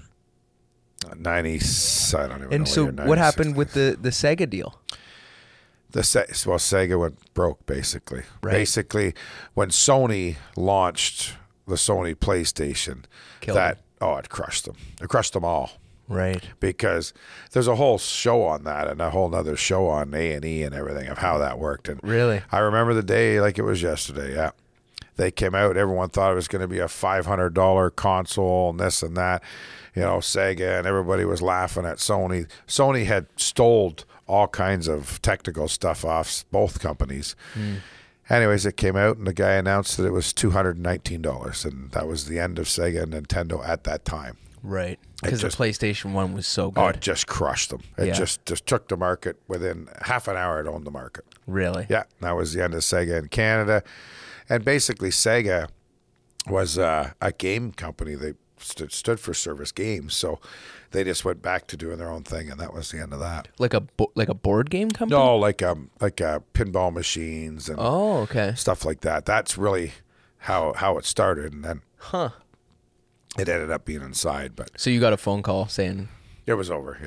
90s. I don't even know. And so what happened with the Sega deal? Sega went broke, basically. Right. Basically, when Sony launched the Sony PlayStation, it crushed them. It crushed them all. Right. Because there's a whole show on that and a whole nother show on A&E and everything of how that worked. And really? I remember the day like it was yesterday, yeah. They came out, everyone thought it was going to be a $500 console and this and that. Sega, and everybody was laughing at Sony. Sony had stole all kinds of technical stuff off both companies. Anyways, it came out, and the guy announced that it was $219, and that was the end of Sega and Nintendo at that time. Right, because the PlayStation 1 was so good. Oh, it just crushed them. It just took the market. Within half an hour, it owned the market. Really? Yeah, that was the end of Sega in Canada. And basically, Sega was a game company. They stood for service games, so they just went back to doing their own thing, and that was the end of that. Like a board game company? No, like pinball machines and stuff like that. That's really how it started, and then it ended up being inside. But so you got a phone call saying it was over.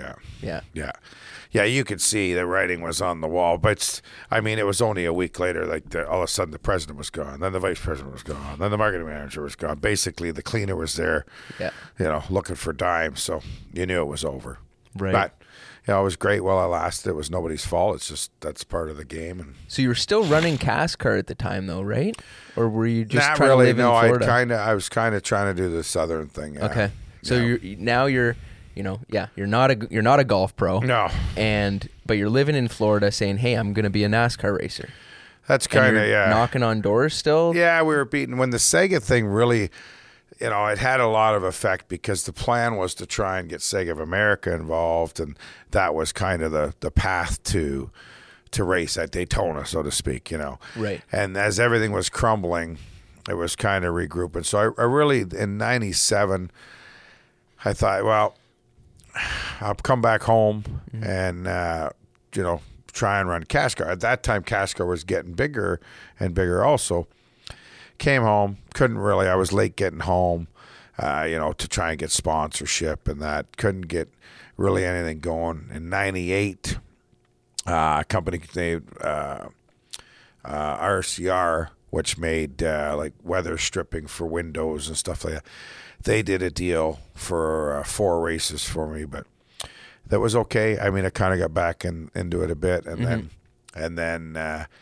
Yeah, you could see the writing was on the wall, but it was only a week later. All of a sudden, the president was gone, then the vice president was gone, then the marketing manager was gone. Basically, the cleaner was there, looking for dimes. So you knew it was over. Right. But it was great while it lasted. It was nobody's fault. It's just that's part of the game. And so you were still running CASCAR at the time, though, right? Or were you just not trying really? to live in Florida? I was kind of trying to do the southern thing. Yeah. Okay. So you're not a golf pro. No. But you're living in Florida saying, hey, I'm going to be a NASCAR racer. That's kind of, knocking on doors still? Yeah, we were beating. When the Sega thing really, it had a lot of effect because the plan was to try and get Sega of America involved, and that was kind of the path to race at Daytona, so to speak, Right. And as everything was crumbling, it was kind of regrouping. So I really, in 97, I thought, well, I'll come back home and, try and run CASCAR. At that time, CASCAR was getting bigger and bigger also. Came home, I was late getting home, to try and get sponsorship and that. Couldn't get really anything going. In 98, a company named RCR, which made weather stripping for windows and stuff like that. They did a deal for 4 races for me, but that was okay. I kind of got back into it a bit, and then in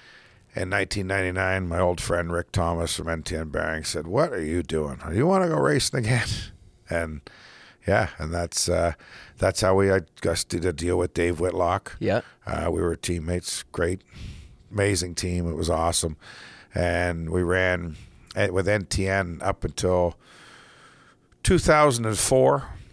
1999, my old friend Rick Thomas from NTN Bearing said, "What are you doing? Do you want to go racing again?" And that's how I just did a deal with Dave Whitlock. Yeah, we were teammates. Great, amazing team. It was awesome, and we ran with NTN up until 2004.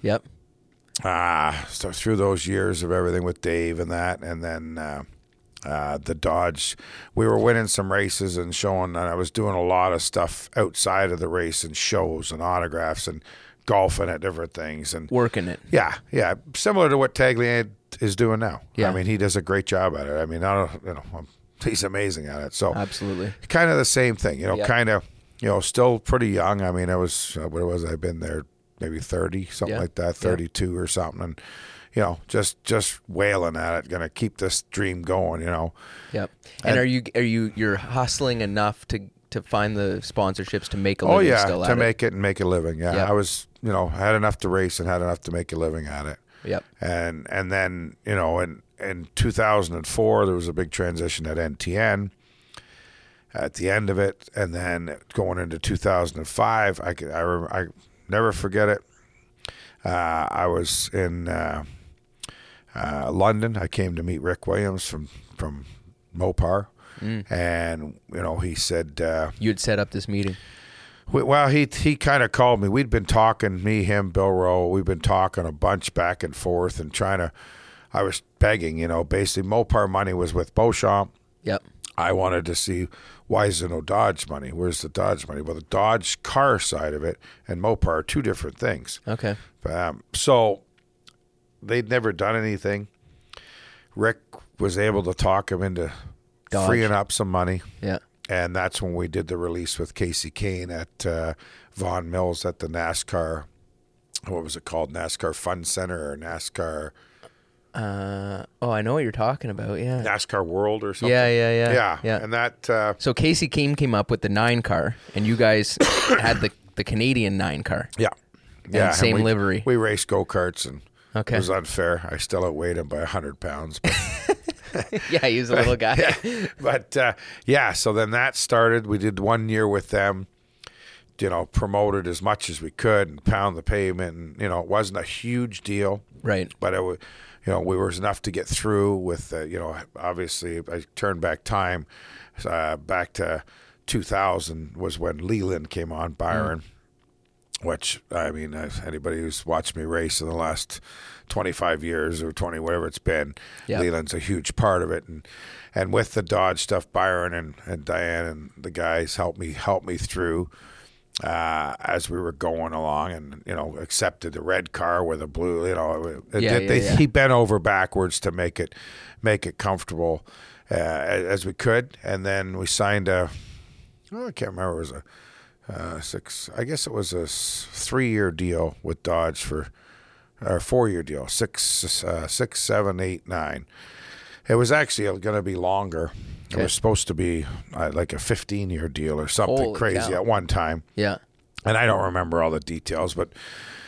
Yep. So through those years of everything with Dave and that, and then the Dodge, we were winning some races and showing, and I was doing a lot of stuff outside of the race and shows and autographs and golfing at different things and working it. Yeah, similar to what Tagliani is doing now. Yeah. I mean, he does a great job at it. I mean, he's amazing at it. So absolutely, kind of the same thing. Yep. Kind of, still pretty young. I mean, I was what was I've been there maybe 30, something like that, 32 or something, and just wailing at it, gonna keep this dream going. Yep. And you're hustling enough to find the sponsorships to make a living? Oh yeah, still at to make it and make a living. Yeah, yep. I was I had enough to race and had enough to make a living at it. Yep. And then in 2004 there was a big transition at NTN at the end of it, and then going into 2005, I never forget it. I was in London. I came to meet Rick Williams from Mopar. And he said you'd set up this meeting. Well, he kind of called me. We'd been talking, me, him, Bill Rowe. We've been talking a bunch back and forth and I was begging, basically Mopar money was with Beauchamp. Yep. I wanted to see, why is there no Dodge money? Where's the Dodge money? Well, the Dodge car side of it and Mopar are two different things. Okay. So they'd never done anything. Rick was able to talk him into Dodge. Freeing up some money. Yeah. And that's when we did the release with Casey Kane at Vaughan Mills at the NASCAR, what was it called? NASCAR Fun Center or NASCAR? I know what you're talking about, yeah. NASCAR World or something? Yeah. And that... so Casey Kane came up with the 9 car, and you guys had the Canadian 9 car. Yeah. And same livery. We raced go-karts, and it was unfair. I still outweighed him by 100 pounds, but... Yeah, he was a little guy. Yeah. But, so then that started. We did 1 year with them, promoted as much as we could and pound the pavement. And, it wasn't a huge deal. Right. But, it was, we were enough to get through with, obviously, I turned back time. Back to 2000 was when Leland came on, Byron. Which, I mean, anybody who's watched me race in the last 25 years or 20, whatever it's been, Leland's a huge part of it. And with the Dodge stuff, Byron and Diane and the guys helped me through as we were going along, and, accepted the red car with a blue, he bent over backwards to make it comfortable as we could. And then we signed I can't remember, it was I guess it was a 3-year deal with Dodge or 4-year deal, 6, 7, 8, 9. It was actually going to be longer. Okay. It was supposed to be like a 15-year deal or something. Holy crazy cow. At one time. Yeah. And I don't remember all the details, but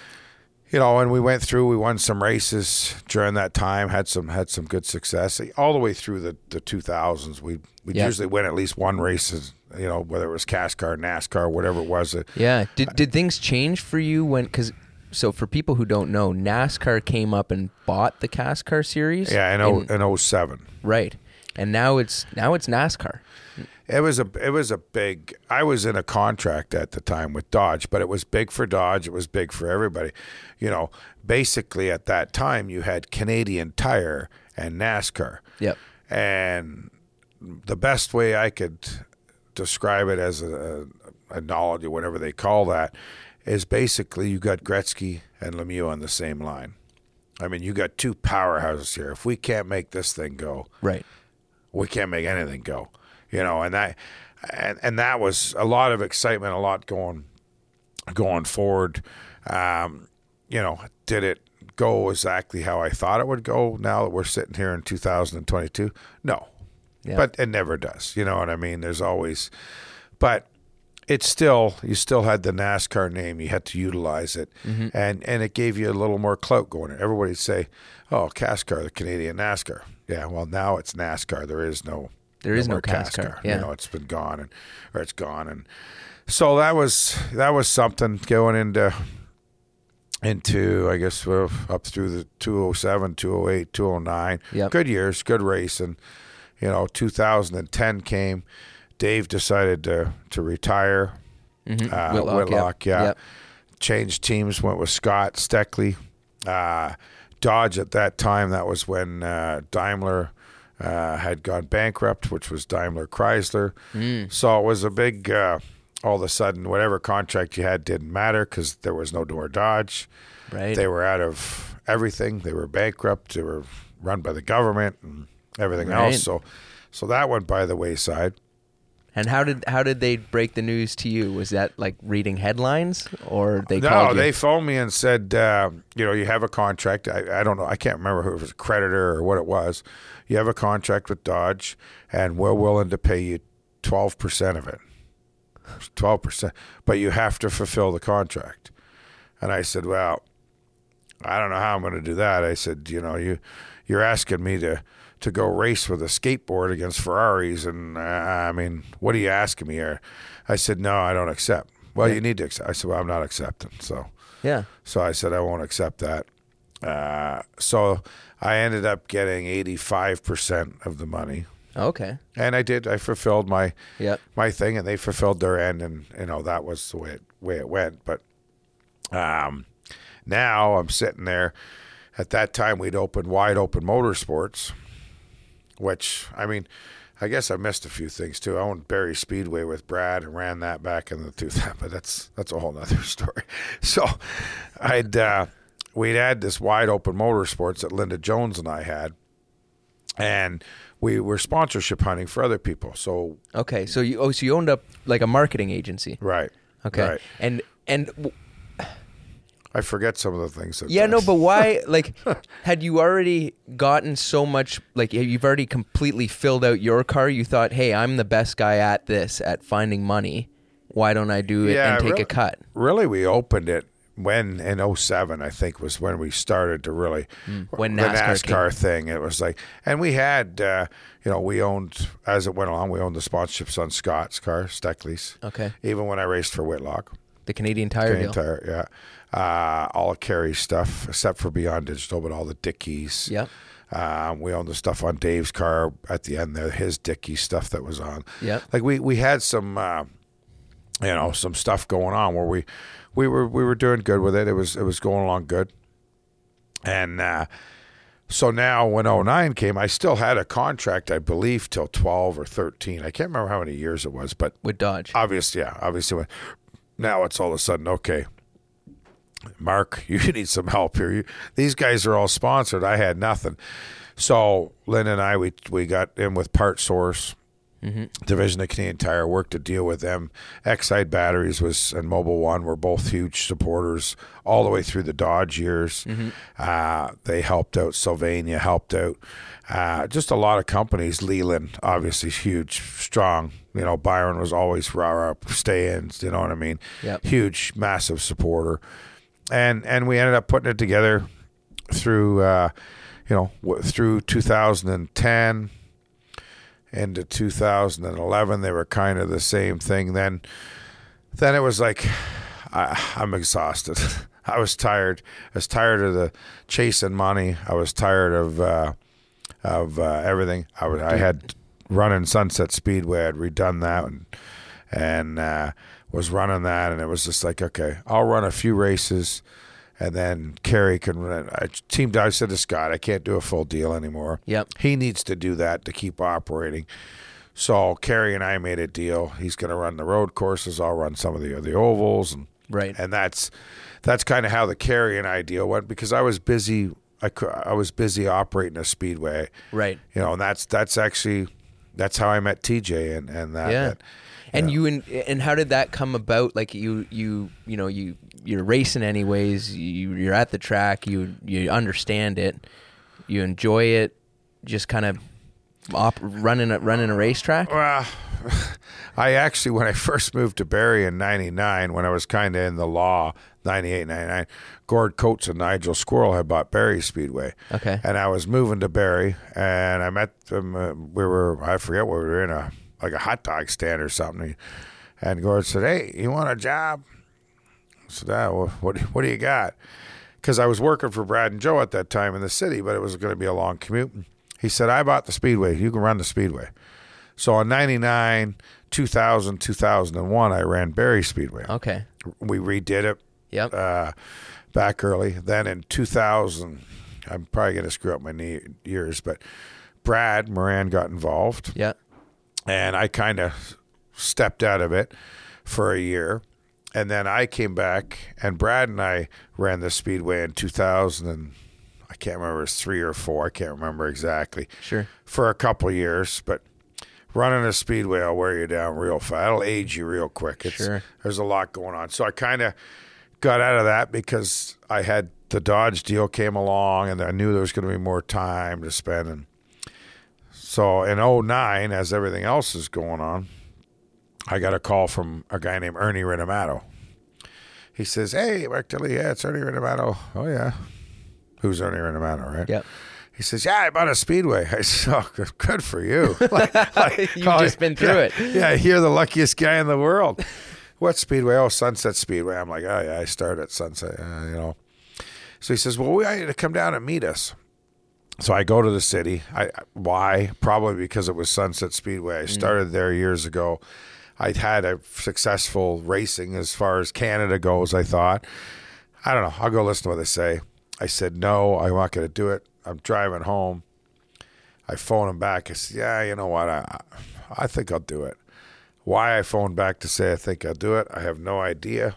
and we went through, we won some races during that time, had some good success all the way through the 2000s. We'd usually win at least one race, whether it was CASCAR, NASCAR, whatever it was. Yeah. Did things change for you so for people who don't know, NASCAR came up and bought the CASCAR series? Yeah, in 07. Right. And now it's NASCAR. It was a big. I was in a contract at the time with Dodge, but it was big for Dodge. It was big for everybody. Basically at that time you had Canadian Tire and NASCAR. Yep. And the best way I could describe it as a knowledge or whatever they call that is basically you got Gretzky and Lemieux on the same line. I mean, you got two powerhouses here. If we can't make this thing go, right, we can't make anything go. And that was a lot of excitement, a lot going forward. Did it go exactly how I thought it would go now that we're sitting here in 2022? No. Yeah. But it never does. You know what I mean? There's always, but it's still, you still had the NASCAR name. You had to utilize it. Mm-hmm. And it gave you a little more clout going. Everybody'd say, oh, CASCAR, the Canadian NASCAR. Yeah, well, now it's NASCAR. There is no CASCAR. Yeah. It's been gone, or it's gone. And so that was something going into I guess up through the 2007, 2008, 2009. Yep. Good years, good racing. 2010 came. Dave decided to retire. Mm-hmm. Whitlock, Yep. Changed teams, went with Scott Steckley. Dodge at that time, that was when Daimler had gone bankrupt, which was Daimler Chrysler. So it was a big, all of a sudden, whatever contract you had didn't matter because there was no more Dodge. Right. They were out of everything. They were bankrupt. They were run by the government and everything else. So that went by the wayside. And how did they break the news to you? Was that like reading headlines, or they called you? No, they phoned me and said, you have a contract. I don't know. I can't remember who it was, a creditor or what it was. You have a contract with Dodge, and we're willing to pay you 12% of it. 12%. But you have to fulfill the contract. And I said, well, I don't know how I'm going to do that. I said, you're asking me to go race with a skateboard against Ferraris, and I mean, what are you asking me here? I said, no, I don't accept. Well, you need to accept. I said, well, I'm not accepting. So I said, I won't accept that. So I ended up getting 85% of the money. Okay. And I did. I fulfilled my thing, and they fulfilled their end, and that was the way it went. But now I'm sitting there. At that time, we'd opened Wide Open Motorsports, which, I mean, I guess I missed a few things too. I owned Barrie Speedway with Brad and ran that back in the 2000s, but that's a whole nother story. So we'd had this Wide Open Motorsports that Linda Jones and I had, and we were sponsorship hunting for other people. So okay, so you owned up like a marketing agency, right? Okay, right. and I forget some of the things. But why? Like, had you already gotten so much? Like, you've already completely filled out your car. You thought, hey, I'm the best guy at this, at finding money. Why don't I do it and take a cut? Really, we opened it when in 2007, I think, was when we started to really when the NASCAR thing. It was like, and we had, we owned, as it went along, we owned the sponsorships on Scott's car, Steckley's. Okay. Even when I raced for Whitlock. The Canadian Tire deal. Tire, yeah. All Kerry stuff, except for Beyond Digital, but all the Dickies. Yep. We owned the stuff on Dave's car at the end there, his Dickies stuff that was on. Yep. Like we had some, some stuff going on where we were doing good with it. It was going along good. And so now when 2009 came, I still had a contract, I believe, till 12 or 13. I can't remember how many years it was, but with Dodge. Obviously. Now it's all of a sudden, okay, Mark, you need some help here. These guys are all sponsored. I had nothing. So Lynn and I, we got in with Part Source, division of Canadian Tire, worked a deal with them. Exide Batteries and Mobile One were both huge supporters all the way through the Dodge years. They helped out. Sylvania helped out. Just a lot of companies. Leland, obviously huge, strong. Byron was always rah-rah, stay-ins, you know what I mean? Yep. Huge, massive supporter. And we ended up putting it together through, through 2010 into 2011. They were kind of the same thing. Then it was like, I'm exhausted. I was tired. I was tired of the chasing money. I was tired of everything. I had running Sunset Speedway. I'd redone that and was running that, and it was just like, okay, I'll run a few races, and then Kerry can run. I said to Scott, I can't do a full deal anymore. Yep. He needs to do that to keep operating. So Kerry and I made a deal. He's going to run the road courses. I'll run some of the ovals, and that's kind of how the Kerry and I deal went, because I was busy. I was busy operating a speedway, right? And that's actually how I met TJ and that. Yeah. And how did that come about? Like you're racing anyways. You're at the track. You understand it. You enjoy it. Just kind of running a racetrack. Well, I actually, when I first moved to Barrie in '99, when I was kind of in the law, 98, 99, Gord Coates and Nigel Squirrel had bought Barrie Speedway. Okay. And I was moving to Barrie, and I met them. I forget where we were in a hot dog stand or something. And Gord said, "Hey, you want a job?" I said, well, what do you got? Because I was working for Brad and Joe at that time in the city, but it was going to be a long commute. He said, I bought the Speedway. You can run the Speedway. So in 99, 2000, 2001, I ran Barrie Speedway. Okay. We redid it. Yep. Back early. Then in 2000, I'm probably going to screw up my years, but Brad Moran got involved. Yeah. And I kind of stepped out of it for a year. And then I came back, and Brad and I ran the Speedway in 2000, and I can't remember, it was 3 or 4. I can't remember exactly. Sure. For a couple of years, but running a Speedway will wear you down real fast. It'll age you real quick. Sure. There's a lot going on. So I kind of got out of that because I had the Dodge deal came along, and I knew there was going to be more time to spend. And so in 2009, as everything else is going on, I got a call from a guy named Ernie Rinamato. He says, "Hey, Mark Tilley, yeah, it's Ernie Rinamato." "Oh, yeah." "Who's Ernie Rinamato, right?" Yep. He says, "Yeah, I bought a Speedway." I said, "Oh, good for you." You've just been through it. Yeah, you're the luckiest guy in the world. "What Speedway?" "Oh, Sunset Speedway." I'm like, "Oh, yeah, I started at Sunset, So he says, "Well, we want you to come down and meet us." So I go to the city. Why? Probably because it was Sunset Speedway. I started there years ago. I'd had a successful racing as far as Canada goes, I thought. I don't know. I'll go listen to what they say. I said, "No, I'm not going to do it. I'm driving home." I phone him back. I said, "Yeah, you know what? I think I'll do it." Why I phoned back to say I think I'll do it, I have no idea.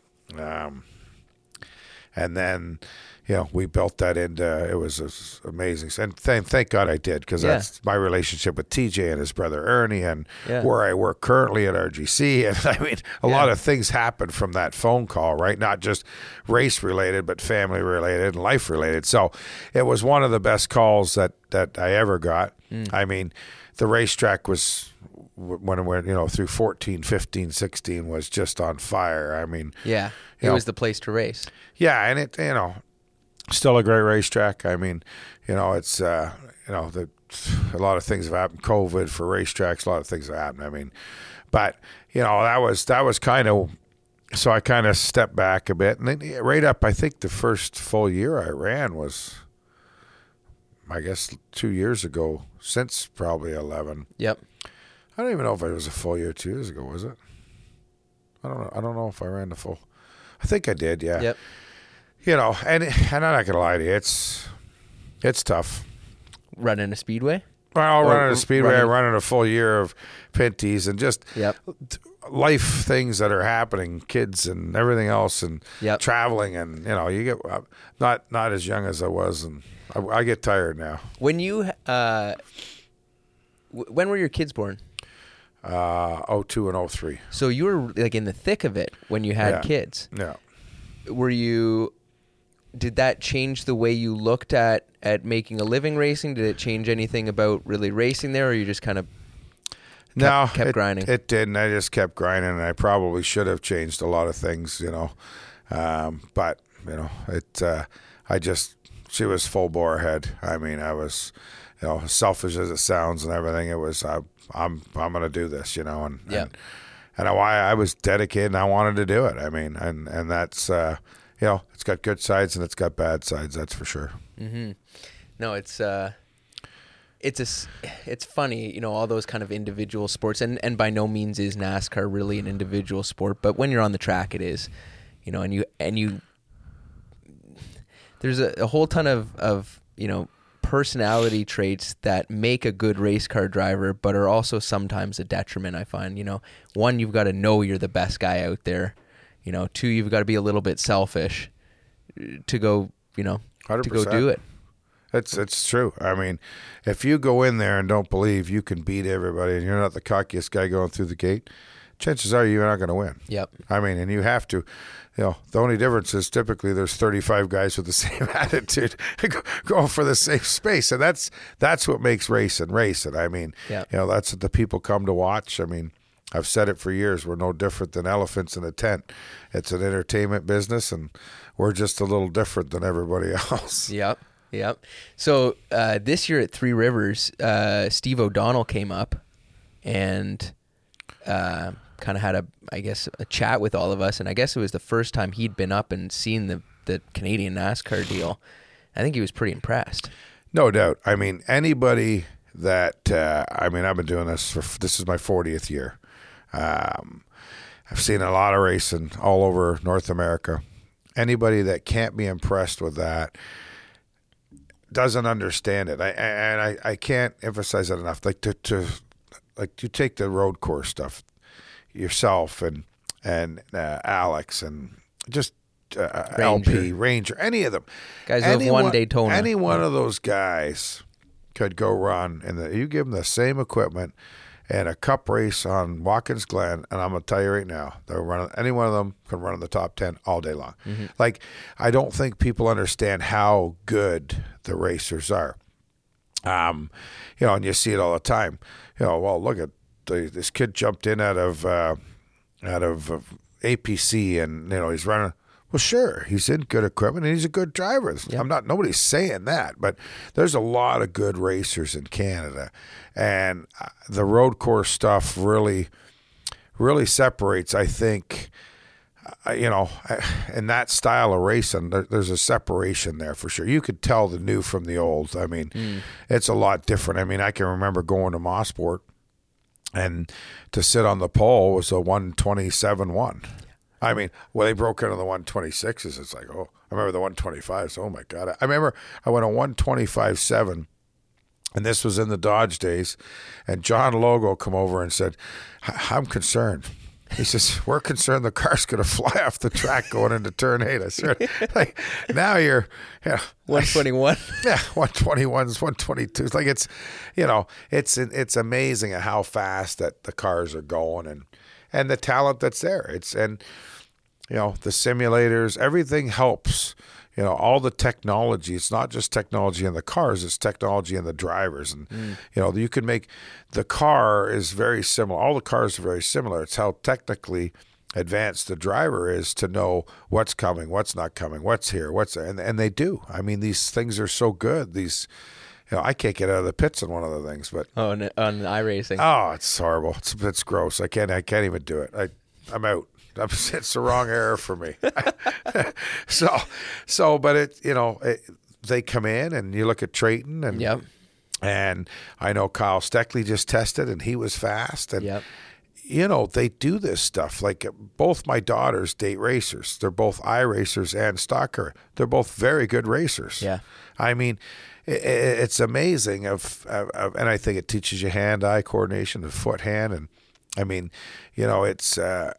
And then, we built that into, it was amazing. And thank God I did, because that's my relationship with TJ and his brother Ernie, and where I work currently at RGC. And I mean, a lot of things happened from that phone call, right? Not just race related, but family related and life related. So it was one of the best calls that I ever got. I mean, the racetrack was, when it went, through 14, 15, 16 was just on fire. I mean, it was the place to race. Yeah. And it, still a great racetrack. I mean, it's, a lot of things have happened. COVID for racetracks, a lot of things have happened. I mean, but, that was kind of, so I kind of stepped back a bit. And then right up, I think the first full year I ran was, I guess, 2 years ago, since probably 11. Yep. I don't even know if it was a full year 2 years ago, was it? I don't know. I don't know if I ran the full. I think I did, yeah. Yep. And I'm not gonna lie to you, it's tough. Running a Speedway? Well, running a Speedway, running a full year of Pinty's, and just life things that are happening, kids and everything else, and traveling, and you get not as young as I was, and I get tired now. When you when were your kids born? 02 and 03. So you were like in the thick of it when you had kids. Yeah. Did that change the way you looked at making a living racing? Did it change anything about really racing there, or you just kind of kept grinding? It didn't. I just kept grinding, and I probably should have changed a lot of things, but she was full bore ahead. I mean, I was, selfish as it sounds and everything. It was, I'm going to do this, and I was dedicated and I wanted to do it. I mean, and that's, it's got good sides and it's got bad sides. That's for sure. Mm-hmm. No, it's funny, all those kind of individual sports, and by no means is NASCAR really an individual sport, but when you're on the track, it is, and you, there's a whole ton of personality traits that make a good race car driver, but are also sometimes a detriment, I find. One, you've got to know you're the best guy out there. Two, you've got to be a little bit selfish to go, 100%. To go do it. It's true. I mean, if you go in there and don't believe you can beat everybody and you're not the cockiest guy going through the gate, chances are you're not going to win. Yep. I mean, and you have to, the only difference is typically there's 35 guys with the same attitude going for the same space. And that's what makes racing. I mean, that's what the people come to watch. I mean, I've said it for years. We're no different than elephants in a tent. It's an entertainment business, and we're just a little different than everybody else. Yep. So this year at Three Rivers, Steve O'Donnell came up and kind of had a chat with all of us, and I guess it was the first time he'd been up and seen the Canadian NASCAR deal. I think he was pretty impressed. No doubt. I mean, anybody that I've been doing this this is my 40th year. I've seen a lot of racing all over North America. anybody that can't be impressed with that doesn't understand it. I can't emphasize that enough. Like like you take the road course stuff yourself and Alex and just LP, Ranger, any of them. Guys who have won Daytona. Any one of those guys could go run, and you give them the same equipment and a cup race on Watkins Glen, and I'm going to tell you right now, any one of them can run in the top 10 all day long. Mm-hmm. Like, I don't think people understand how good the racers are. And you see it all the time. Well, look at this kid jumped in out of APC, and he's running. Well, sure, he's in good equipment and he's a good driver. Yep. Nobody's saying that, but there's a lot of good racers in Canada, and the road course stuff really separates. I think, in that style of racing, there's a separation there for sure. You could tell the new from the old. I mean, it's a lot different. I mean, I can remember going to Mosport, and to sit on the pole was a 127.1. I mean, when they broke into the 126s, it's like, oh, I remember the 125s. Oh, my God. I remember I went on 125.7, and this was in the Dodge days, and John Logo come over and said, I'm concerned. He says, we're concerned the car's going to fly off the track going into turn 8. I said, like, now you're 121. Yeah, 121s, 122s. Like, it's amazing at how fast that the cars are going and the talent that's there. The simulators, everything helps. All the technology. It's not just technology in the cars, it's technology in the drivers. And, you can make the car is very similar. All the cars are very similar. It's how technically advanced the driver is to know what's coming, what's not coming, what's here, what's there. And they do. I mean, these things are so good. I can't get out of the pits on one of the things, but on iRacing. Oh, it's horrible. It's gross. I can't even do it. I'm out. It's the wrong era for me. But they come in and you look at Trayton and yep. And I know Kyle Steckley just tested and he was fast and yep. They do this stuff. Like both my daughters date racers. They're both iRacers and stock car. They're both very good racers. Yeah. I mean, it's amazing and I think it teaches you hand-eye coordination and foot-hand and I mean, it's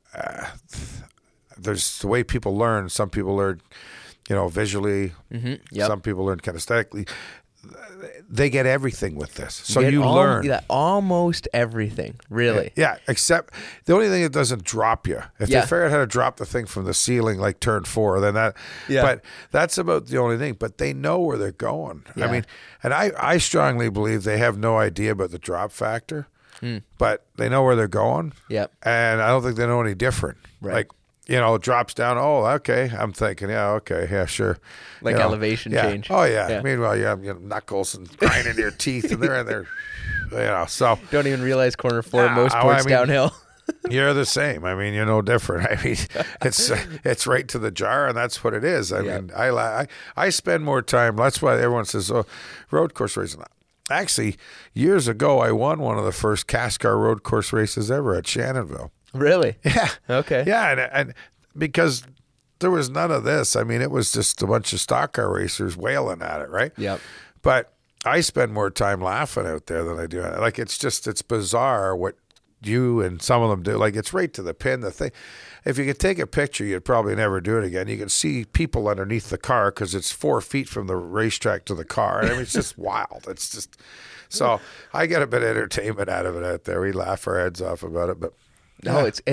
there's the way people learn. Some people learn, visually. Mm-hmm. Yep. Some people learn kinesthetically. They get everything with this. So you learn almost everything, really. Yeah, except the only thing that doesn't drop you. If they figure out how to drop the thing from the ceiling like turn 4, then that. Yeah. But that's about the only thing. But they know where they're going. Yeah. I mean, and I strongly believe they have no idea about the drop factor. But they know where they're going. Yep. And I don't think they know any different. Right. Like, it drops down. Oh, okay. I'm thinking, yeah, okay, yeah, sure. Like elevation change. Oh, yeah. Meanwhile, you have knuckles and grinding your teeth, and they're in there. So don't even realize corner 4 most ports downhill. You're the same. I mean, you're no different. I mean, it's right to the jar, and that's what it is. I mean, I spend more time. That's why everyone says, "Oh, road course racing." Actually, years ago, I won one of the first CASCAR road course races ever at Shannonville. Really? Yeah. Okay. Yeah, and because there was none of this. I mean, it was just a bunch of stock car racers wailing at it, right? Yep. But I spend more time laughing out there than I do. Like, it's bizarre what you and some of them do. Like, it's right to the pin. The thing, if you could take a picture, you'd probably never do it again. You can see people underneath the car because it's 4 feet from the racetrack to the car. I mean, it's just wild. It's just so I get a bit of entertainment out of it out there. We laugh our heads off about it, but no, it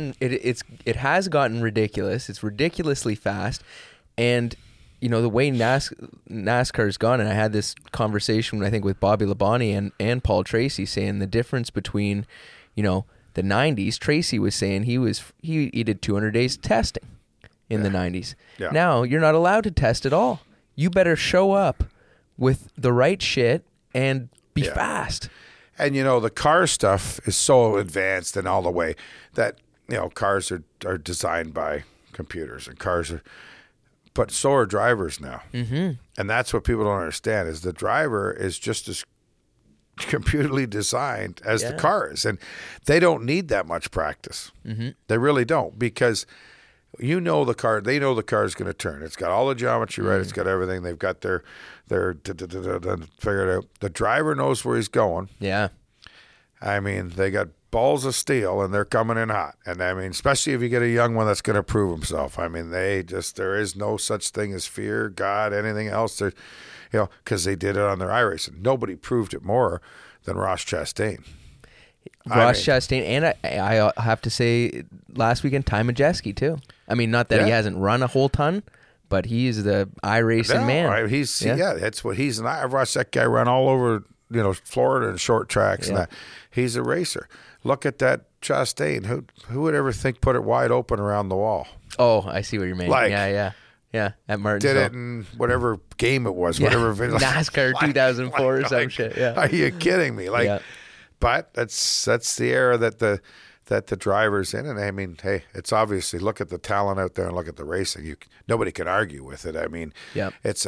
has gotten ridiculous. It's ridiculously fast, and the way NASCAR's gone. And I had this conversation I think with Bobby Labonte and Paul Tracy saying the difference between the 90s. Tracy was saying he did 200 days testing in the 90s. Yeah. Now you're not allowed to test at all. You better show up with the right shit and be fast. And the car stuff is so advanced in all the way that cars are designed by computers and but so are drivers now. Mm-hmm. And that's what people don't understand is the driver is just as computerly designed as the car is, and they don't need that much practice. Mm-hmm. They really don't, because You know the car. They know the car's going to turn. It's got all the geometry right. It's got everything. They've got their figured out. The driver knows where he's going. Yeah. I mean, they got balls of steel, and they're coming in hot. And I mean, especially if you get a young one that's going to prove himself. I mean, there is no such thing as fear, God, anything else. Because they did it on their iRacing. Nobody proved it more than Ross Chastain. Chastain, and I have to say, last weekend, Ty Majeski, too. I mean, not that he hasn't run a whole ton, but he's the iRacing man. Right? That's what he's. And I've watched that guy run all over, Florida and short tracks and that. He's a racer. Look at that Chastain. Who would ever think put it wide open around the wall? Oh, I see what you mean. Yeah, at Martinsville. Did it in whatever game it was, whatever NASCAR 2004 or some shit. Yeah. Are you kidding me? But that's the era that the driver's in, and I mean, hey, it's obviously, look at the talent out there and look at the racing. Nobody can argue with it. I mean, it's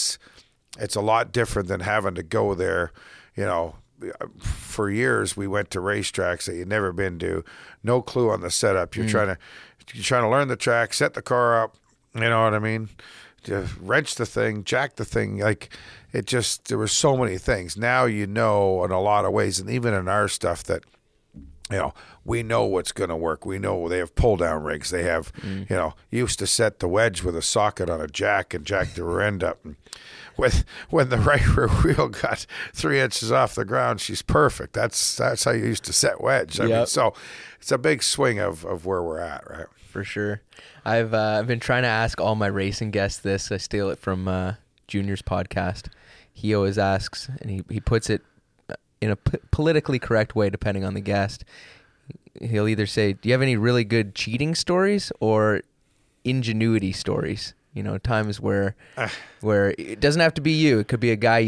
a lot different than having to go there. For years we went to racetracks that you'd never been to, no clue on the setup. You're trying to learn the track, set the car up. You know what I mean? Wrench the thing, jack the thing. There were so many things. Now in a lot of ways, and even in our stuff that, we know what's going to work. We know they have pull-down rigs. They have, used to set the wedge with a socket on a jack and jack the rear end up. And when the right rear wheel got 3 inches off the ground, she's perfect. That's how you used to set wedge. I mean, so it's a big swing of where we're at, right? For sure. I've been trying to ask all my racing guests this. I steal it from Junior's podcast. He always asks, and he puts it in a politically correct way depending on the guest. He'll either say, do you have any really good cheating stories or ingenuity stories? Times where it doesn't have to be you. It could be a guy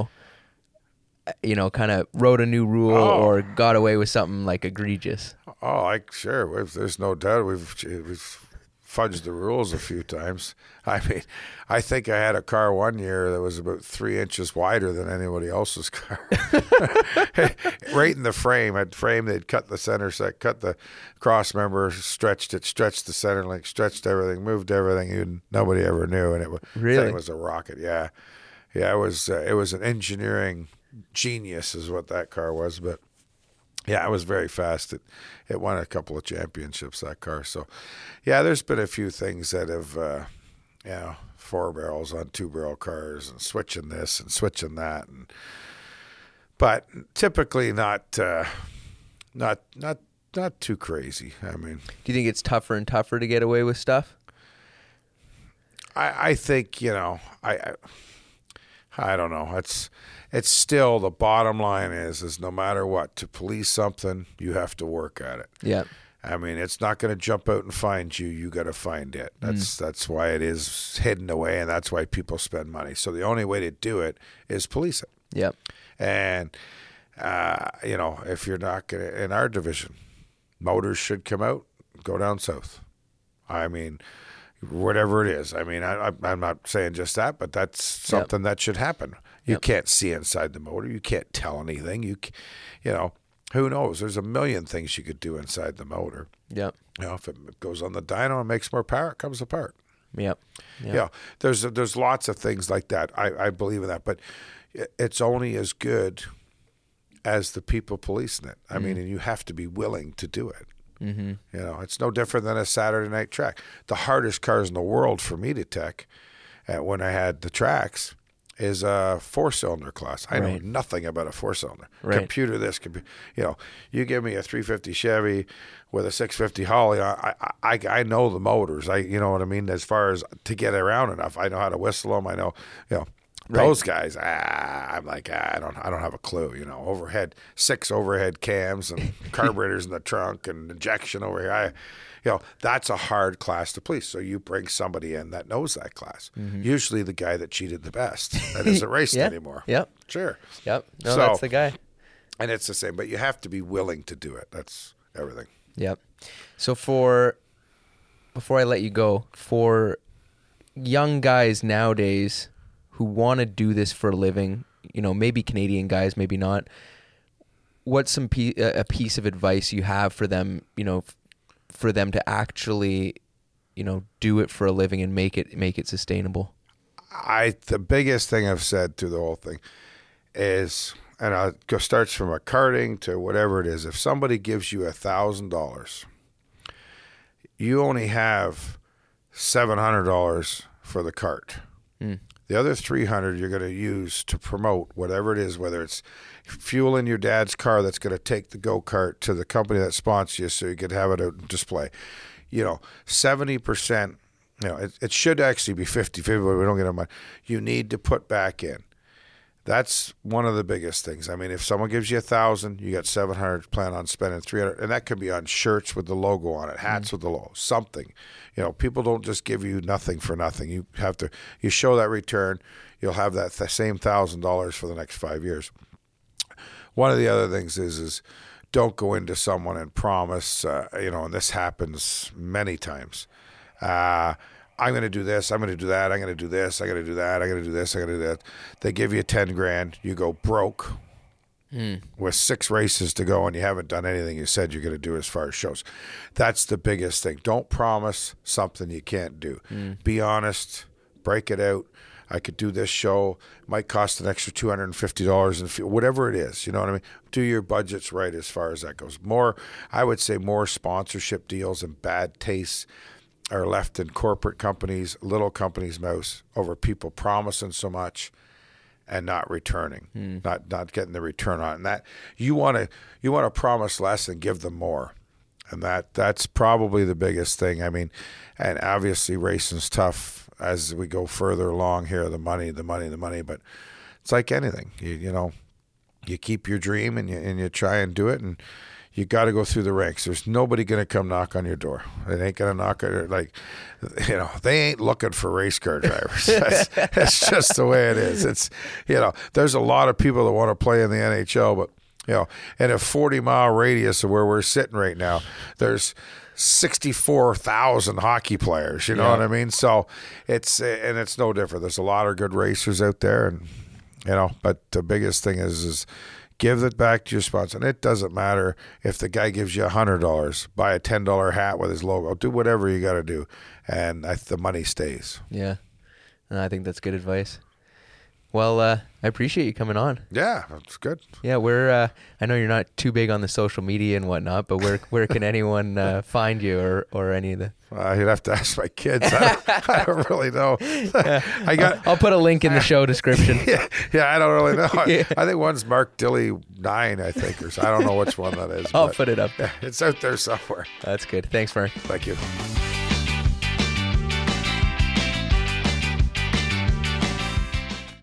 kind of wrote a new rule or got away with something like egregious. Sure. There's no doubt we've fudged the rules a few times. I mean, I think I had a car one year that was about 3 inches wider than anybody else's car. Right in the frame. They'd cut the center set, cut the cross member, stretched the center link, stretched everything, moved everything. Nobody ever knew, and it was a rocket. Yeah. It was an engineering genius is what that car was, but yeah, it was very fast. It won a couple of championships, that car. So, yeah, there's been a few things that have, 4 barrels on 2 barrel cars and switching this and switching that, but typically not too crazy. I mean, do you think it's tougher and tougher to get away with stuff? I think I don't know. It's still, the bottom line is no matter what, to police something, you have to work at it. Yeah. I mean, it's not going to jump out and find you. You got to find it. That's why it is hidden away, and that's why people spend money. So the only way to do it is police it. Yep. And if you're not going to, in our division, motors should come out, go down south. I mean, whatever it is. I mean, I'm not saying just that, but that's something that should happen. You can't see inside the motor. You can't tell anything. Who knows? There's a million things you could do inside the motor. Yep. If it goes on the dyno and makes more power, it comes apart. Yep. There's lots of things like that. I believe in that, but it's only as good as the people policing it. I mean, and you have to be willing to do it. Mm-hmm. It's no different than a Saturday night track. The hardest cars in the world for me to tech, when I had the tracks, is a 4-cylinder class. I know nothing about a 4-cylinder. Right. Computer this, you give me a 350 Chevy with a 650 Holly. I know the motors. You know what I mean? As far as to get around enough, I know how to whistle them. I know, those guys. I'm like, I don't have a clue. 6 overhead cams and carburetors in the trunk and injection over here. That's a hard class to police. So you bring somebody in that knows that class. Mm-hmm. Usually the guy that cheated the best that isn't racing anymore. Yep. Sure. Yep. No, that's the guy. And it's the same, but you have to be willing to do it. That's everything. Yep. So before I let you go, for young guys nowadays who want to do this for a living, maybe Canadian guys, maybe not, what's a piece of advice you have for them, for them to actually do it for a living and make it sustainable? The biggest thing I've said through the whole thing is, and it starts from a karting to whatever it is. If somebody gives you $1,000, you only have $700 for the cart. The other $300 you're going to use to promote whatever it is, whether it's fuel in your dad's car that's going to take the go-kart to the company that sponsors you so you could have it out on display. 70%, it should actually be 50-50, but we don't get enough money. You need to put back in. That's one of the biggest things. I mean, if someone gives you $1,000, you got $700, plan on spending $300, and that could be on shirts with the logo on it, hats with the logo, something. People don't just give you nothing for nothing. You show that return, you'll have that same $1,000 for the next 5 years. One of the other things is don't go into someone and promise, and this happens many times. I'm going to do this, I'm going to do that, I'm going to do this, I'm going to do that, I'm going to do this, I'm going to do that. They give you $10,000, you go broke with 6 races to go and you haven't done anything you said you're going to do as far as shows. That's the biggest thing. Don't promise something you can't do. Be honest, break it out. I could do this show, it might cost an extra $250 in fuel, whatever it is, you know what I mean? Do your budgets right as far as that goes. I would say more sponsorship deals and bad tastes are left in corporate companies, little companies' mouths over people promising so much and not returning, not getting the return on it. And that you want to promise less and give them more, and that's probably the biggest thing. I mean, and obviously racing's tough as we go further along here. The money, but it's like anything. You keep your dream and you try and do it, and you got to go through the ranks. There's nobody going to come knock on your door. They ain't going to knock on your, they ain't looking for race car drivers. That's just the way it is. It's, there's a lot of people that want to play in the NHL, but, in a 40-mile radius of where we're sitting right now, there's 64,000 hockey players, you know what I mean? So it's no different. There's a lot of good racers out there, and, but the biggest thing is give it back to your sponsor. And it doesn't matter if the guy gives you $100, buy a $10 hat with his logo, do whatever you got to do, and the money stays. Yeah, I think that's good advice. Well, I appreciate you coming on. Yeah, that's good. Yeah, I know you're not too big on the social media and whatnot, but where can anyone find you or any of the? You'd have to ask my kids. I don't really know. I'll put a link in the show description. Yeah, I don't really know. I think one's Mark Dilly 9, I think, or so. I don't know which one that is. I'll put it up. Yeah, it's out there somewhere. That's good. Thanks, Mark. Thank you.